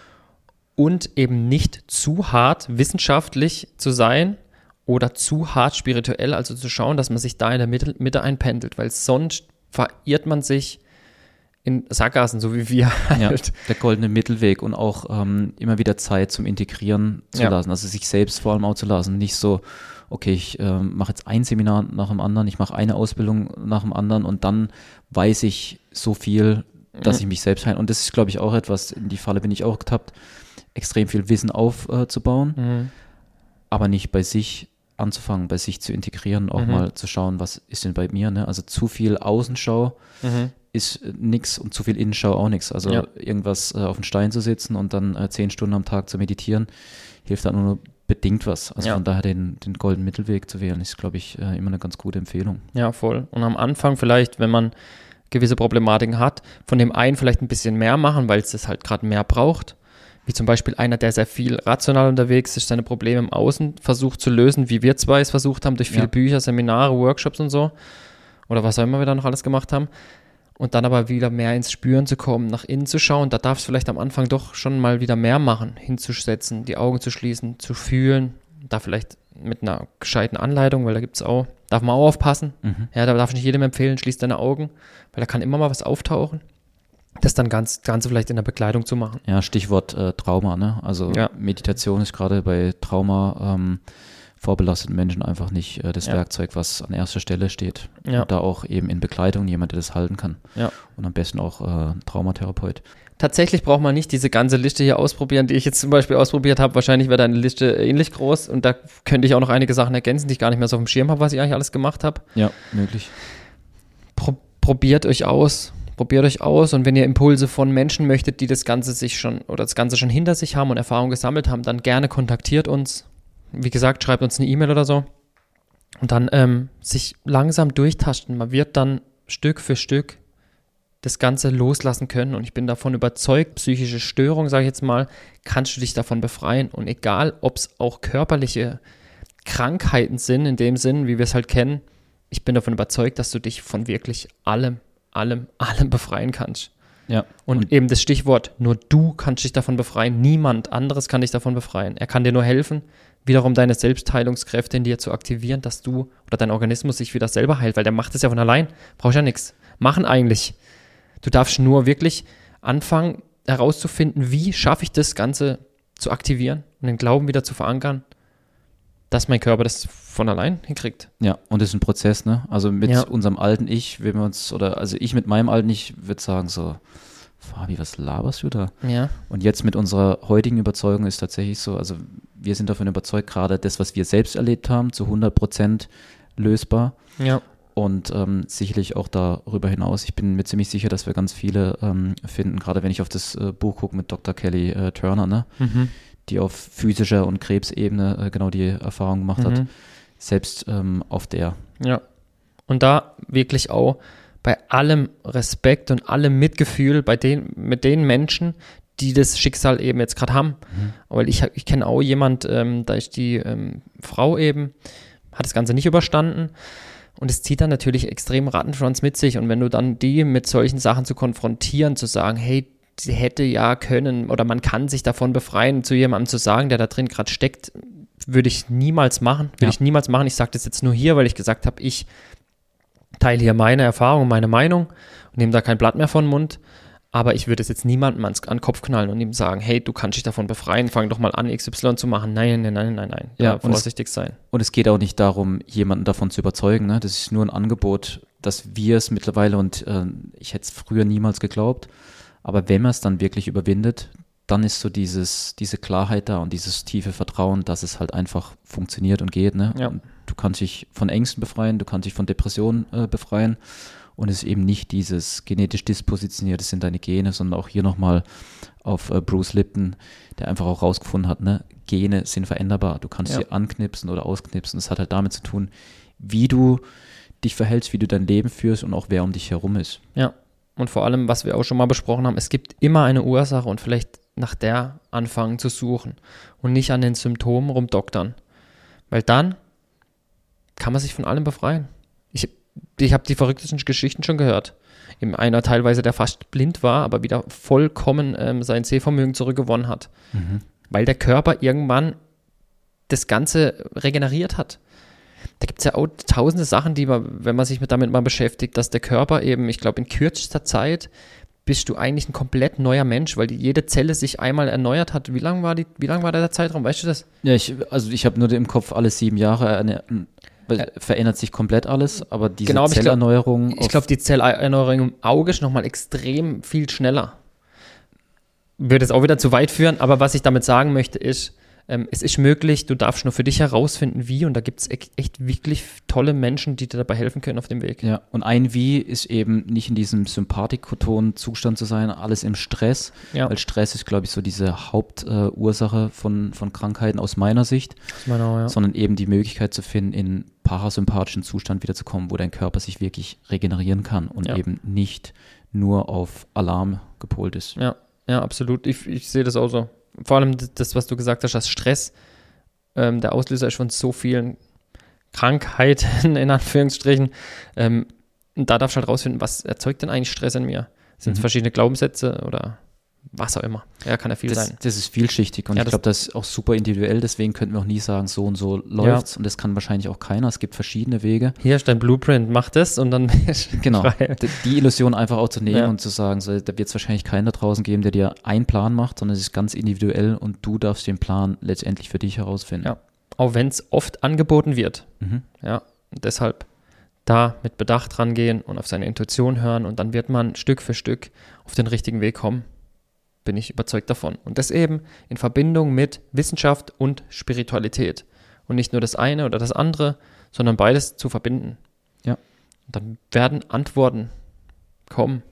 Und eben nicht zu hart wissenschaftlich zu sein oder zu hart spirituell, also zu schauen, dass man sich da in der Mitte einpendelt, weil sonst verirrt man sich in Sackgassen, so wie wir halt. Ja, der goldene Mittelweg und auch immer wieder Zeit zum Integrieren zu lassen, also sich selbst vor allem auch zu lassen, nicht so, okay, ich mache jetzt ein Seminar nach dem anderen, ich mache eine Ausbildung nach dem anderen und dann weiß ich so viel, dass ich mich selbst heilen. Und das ist, glaube ich, auch etwas, in die Falle bin ich auch getappt, extrem viel Wissen aufzubauen, aber nicht bei sich anzufangen, bei sich zu integrieren, auch mal zu schauen, was ist denn bei mir, ne? Also zu viel Außenschau ist nix und zu viel Innenschau auch nichts. Also irgendwas auf den Stein zu sitzen und dann 10 Stunden am Tag zu meditieren, hilft dann nur bedingt was. Also von daher den goldenen Mittelweg zu wählen, ist, glaube ich, immer eine ganz gute Empfehlung. Ja, voll. Und am Anfang vielleicht, wenn man gewisse Problematiken hat, von dem einen vielleicht ein bisschen mehr machen, weil es das halt gerade mehr braucht. Wie zum Beispiel einer, der sehr viel rational unterwegs ist, seine Probleme im Außen versucht zu lösen, wie wir zwei es versucht haben, durch viele Bücher, Seminare, Workshops und so. Oder was auch immer wir da noch alles gemacht haben. Und dann aber wieder mehr ins Spüren zu kommen, nach innen zu schauen. Da darfst du vielleicht am Anfang doch schon mal wieder mehr machen, hinzusetzen, die Augen zu schließen, zu fühlen. Da vielleicht mit einer gescheiten Anleitung, weil da gibt es auch, darf man auch aufpassen. Ja, da darf ich nicht jedem empfehlen, schließ deine Augen, weil da kann immer mal was auftauchen. Das dann Ganze vielleicht in der Begleitung zu machen. Ja, Stichwort Trauma, ne? Also Meditation ist gerade bei Trauma vorbelasteten Menschen einfach nicht das Werkzeug, was an erster Stelle steht. Ja. Und da auch eben in Begleitung jemand, der das halten kann. Ja. Und am besten auch ein Traumatherapeut. Tatsächlich braucht man nicht diese ganze Liste hier ausprobieren, die ich jetzt zum Beispiel ausprobiert habe. Wahrscheinlich wäre deine Liste ähnlich groß und da könnte ich auch noch einige Sachen ergänzen, die ich gar nicht mehr so auf dem Schirm habe, was ich eigentlich alles gemacht habe. Ja, möglich. Probiert euch aus und wenn ihr Impulse von Menschen möchtet, die das Ganze schon hinter sich haben und Erfahrung gesammelt haben, dann gerne kontaktiert uns. Wie gesagt, schreibt uns eine E-Mail oder so und dann sich langsam durchtasten. Man wird dann Stück für Stück das Ganze loslassen können und ich bin davon überzeugt, psychische Störung, sage ich jetzt mal, kannst du dich davon befreien und egal, ob es auch körperliche Krankheiten sind, in dem Sinn, wie wir es halt kennen, ich bin davon überzeugt, dass du dich von wirklich allem befreien kannst. Ja. Und eben das Stichwort, nur du kannst dich davon befreien, niemand anderes kann dich davon befreien. Er kann dir nur helfen, wiederum deine Selbstheilungskräfte in dir zu aktivieren, dass du oder dein Organismus sich wieder selber heilt, weil der macht es ja von allein, brauchst ja nichts machen eigentlich. Du darfst nur wirklich anfangen herauszufinden, wie schaffe ich das Ganze zu aktivieren und den Glauben wieder zu verankern, dass mein Körper das von allein hinkriegt. Ja, und das ist ein Prozess, ne? Also mit unserem alten Ich, wenn wir uns, also ich mit meinem alten Ich würde sagen so, Fabi, was laberst du da? Ja. Und jetzt mit unserer heutigen Überzeugung ist tatsächlich so, also wir sind davon überzeugt, gerade das, was wir selbst erlebt haben, zu 100% lösbar. Ja. Und sicherlich auch darüber hinaus. Ich bin mir ziemlich sicher, dass wir ganz viele finden, gerade wenn ich auf das Buch gucke mit Dr. Kelly Turner, ne? Die auf physischer und Krebsebene genau die Erfahrung gemacht hat, selbst auf der. Ja, und da wirklich auch bei allem Respekt und allem Mitgefühl mit den Menschen, die das Schicksal eben jetzt gerade haben. Weil ich kenne auch jemand, da ist die Frau eben, hat das Ganze nicht überstanden und es zieht dann natürlich extrem Rattenschwanz mit sich und wenn du dann die mit solchen Sachen zu konfrontieren, zu sagen, hey, sie hätte ja können oder man kann sich davon befreien, zu jemandem zu sagen, der da drin gerade steckt, würde ich niemals machen. Ich sage das jetzt nur hier, weil ich gesagt habe, ich teile hier meine Erfahrung, meine Meinung und nehme da kein Blatt mehr von den Mund, aber ich würde es jetzt niemandem an den Kopf knallen und ihm sagen, hey, du kannst dich davon befreien, fang doch mal an, XY zu machen. Nein. Ja, vorsichtig sein. Und es geht auch nicht darum, jemanden davon zu überzeugen, ne? Das ist nur ein Angebot, dass wir es mittlerweile und ich hätte es früher niemals geglaubt, Aber wenn man es dann wirklich überwindet, dann ist so diese Klarheit da und dieses tiefe Vertrauen, dass es halt einfach funktioniert und geht. Ne? Ja. Und du kannst dich von Ängsten befreien, du kannst dich von Depressionen befreien. Und es ist eben nicht dieses genetisch dispositioniert, das sind deine Gene, sondern auch hier nochmal auf Bruce Lipton, der einfach auch rausgefunden hat, ne, Gene sind veränderbar. Du kannst sie anknipsen oder ausknipsen. Das hat halt damit zu tun, wie du dich verhältst, wie du dein Leben führst und auch wer um dich herum ist. Ja, und vor allem, was wir auch schon mal besprochen haben, es gibt immer eine Ursache und vielleicht nach der anfangen zu suchen und nicht an den Symptomen rumdoktern. Weil dann kann man sich von allem befreien. Ich habe die verrücktesten Geschichten schon gehört. Eben einer teilweise, der fast blind war, aber wieder vollkommen sein Sehvermögen zurückgewonnen hat. Weil der Körper irgendwann das Ganze regeneriert hat. Da gibt es ja auch tausende Sachen, die man, wenn man sich damit mal beschäftigt, dass der Körper eben, ich glaube, in kürzester Zeit bist du eigentlich ein komplett neuer Mensch, weil jede Zelle sich einmal erneuert hat. Wie lang war der Zeitraum? Weißt du das? Ja, ich habe nur im Kopf alle 7 Jahre verändert sich komplett alles, aber diese Zellerneuerung. Ich glaube, die Zellerneuerung im Auge ist nochmal extrem viel schneller. Würde es auch wieder zu weit führen, aber was ich damit sagen möchte ist, es ist möglich, du darfst nur für dich herausfinden, wie, und da gibt es echt wirklich tolle Menschen, die dir dabei helfen können auf dem Weg. Ja, und ein Wie ist eben nicht in diesem sympathikotonen Zustand zu sein, alles im Stress, weil Stress ist, glaube ich, so diese Hauptursache von Krankheiten aus meiner Sicht, sondern eben die Möglichkeit zu finden, in parasympathischen Zustand wiederzukommen, wo dein Körper sich wirklich regenerieren kann und eben nicht nur auf Alarm gepolt ist. Ja, absolut. Ich sehe das auch so. Vor allem das, was du gesagt hast, dass Stress der Auslöser ist von so vielen Krankheiten, in Anführungsstrichen. Und da darfst du halt rausfinden, was erzeugt denn eigentlich Stress in mir? Sind es verschiedene Glaubenssätze oder was auch immer? Ja, kann ja viel sein. Das ist vielschichtig und ich glaube, das ist auch super individuell, deswegen könnten wir auch nie sagen, so und so läuft's und das kann wahrscheinlich auch keiner. Es gibt verschiedene Wege. Hier ist dein Blueprint, mach das und dann genau, die Illusion einfach auch zu nehmen und zu sagen, so, da wird es wahrscheinlich keinen da draußen geben, der dir einen Plan macht, sondern es ist ganz individuell und du darfst den Plan letztendlich für dich herausfinden. Ja, auch wenn es oft angeboten wird. Ja, und deshalb da mit Bedacht rangehen und auf seine Intuition hören und dann wird man Stück für Stück auf den richtigen Weg kommen. Bin ich überzeugt davon. Und das eben in Verbindung mit Wissenschaft und Spiritualität. Und nicht nur das eine oder das andere, sondern beides zu verbinden. Ja. Und dann werden Antworten kommen.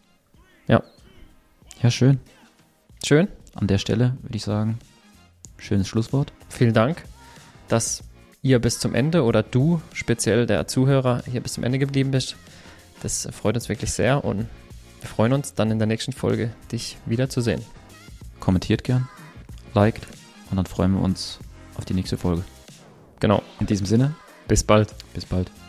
Ja. Ja, schön. Schön. An der Stelle würde ich sagen, schönes Schlusswort. Vielen Dank, dass ihr bis zum Ende oder du, speziell der Zuhörer, hier bis zum Ende geblieben bist. Das freut uns wirklich sehr und wir freuen uns dann in der nächsten Folge, dich wiederzusehen. Kommentiert gern, liked und dann freuen wir uns auf die nächste Folge. Genau. In diesem Sinne, bis bald. Bis bald.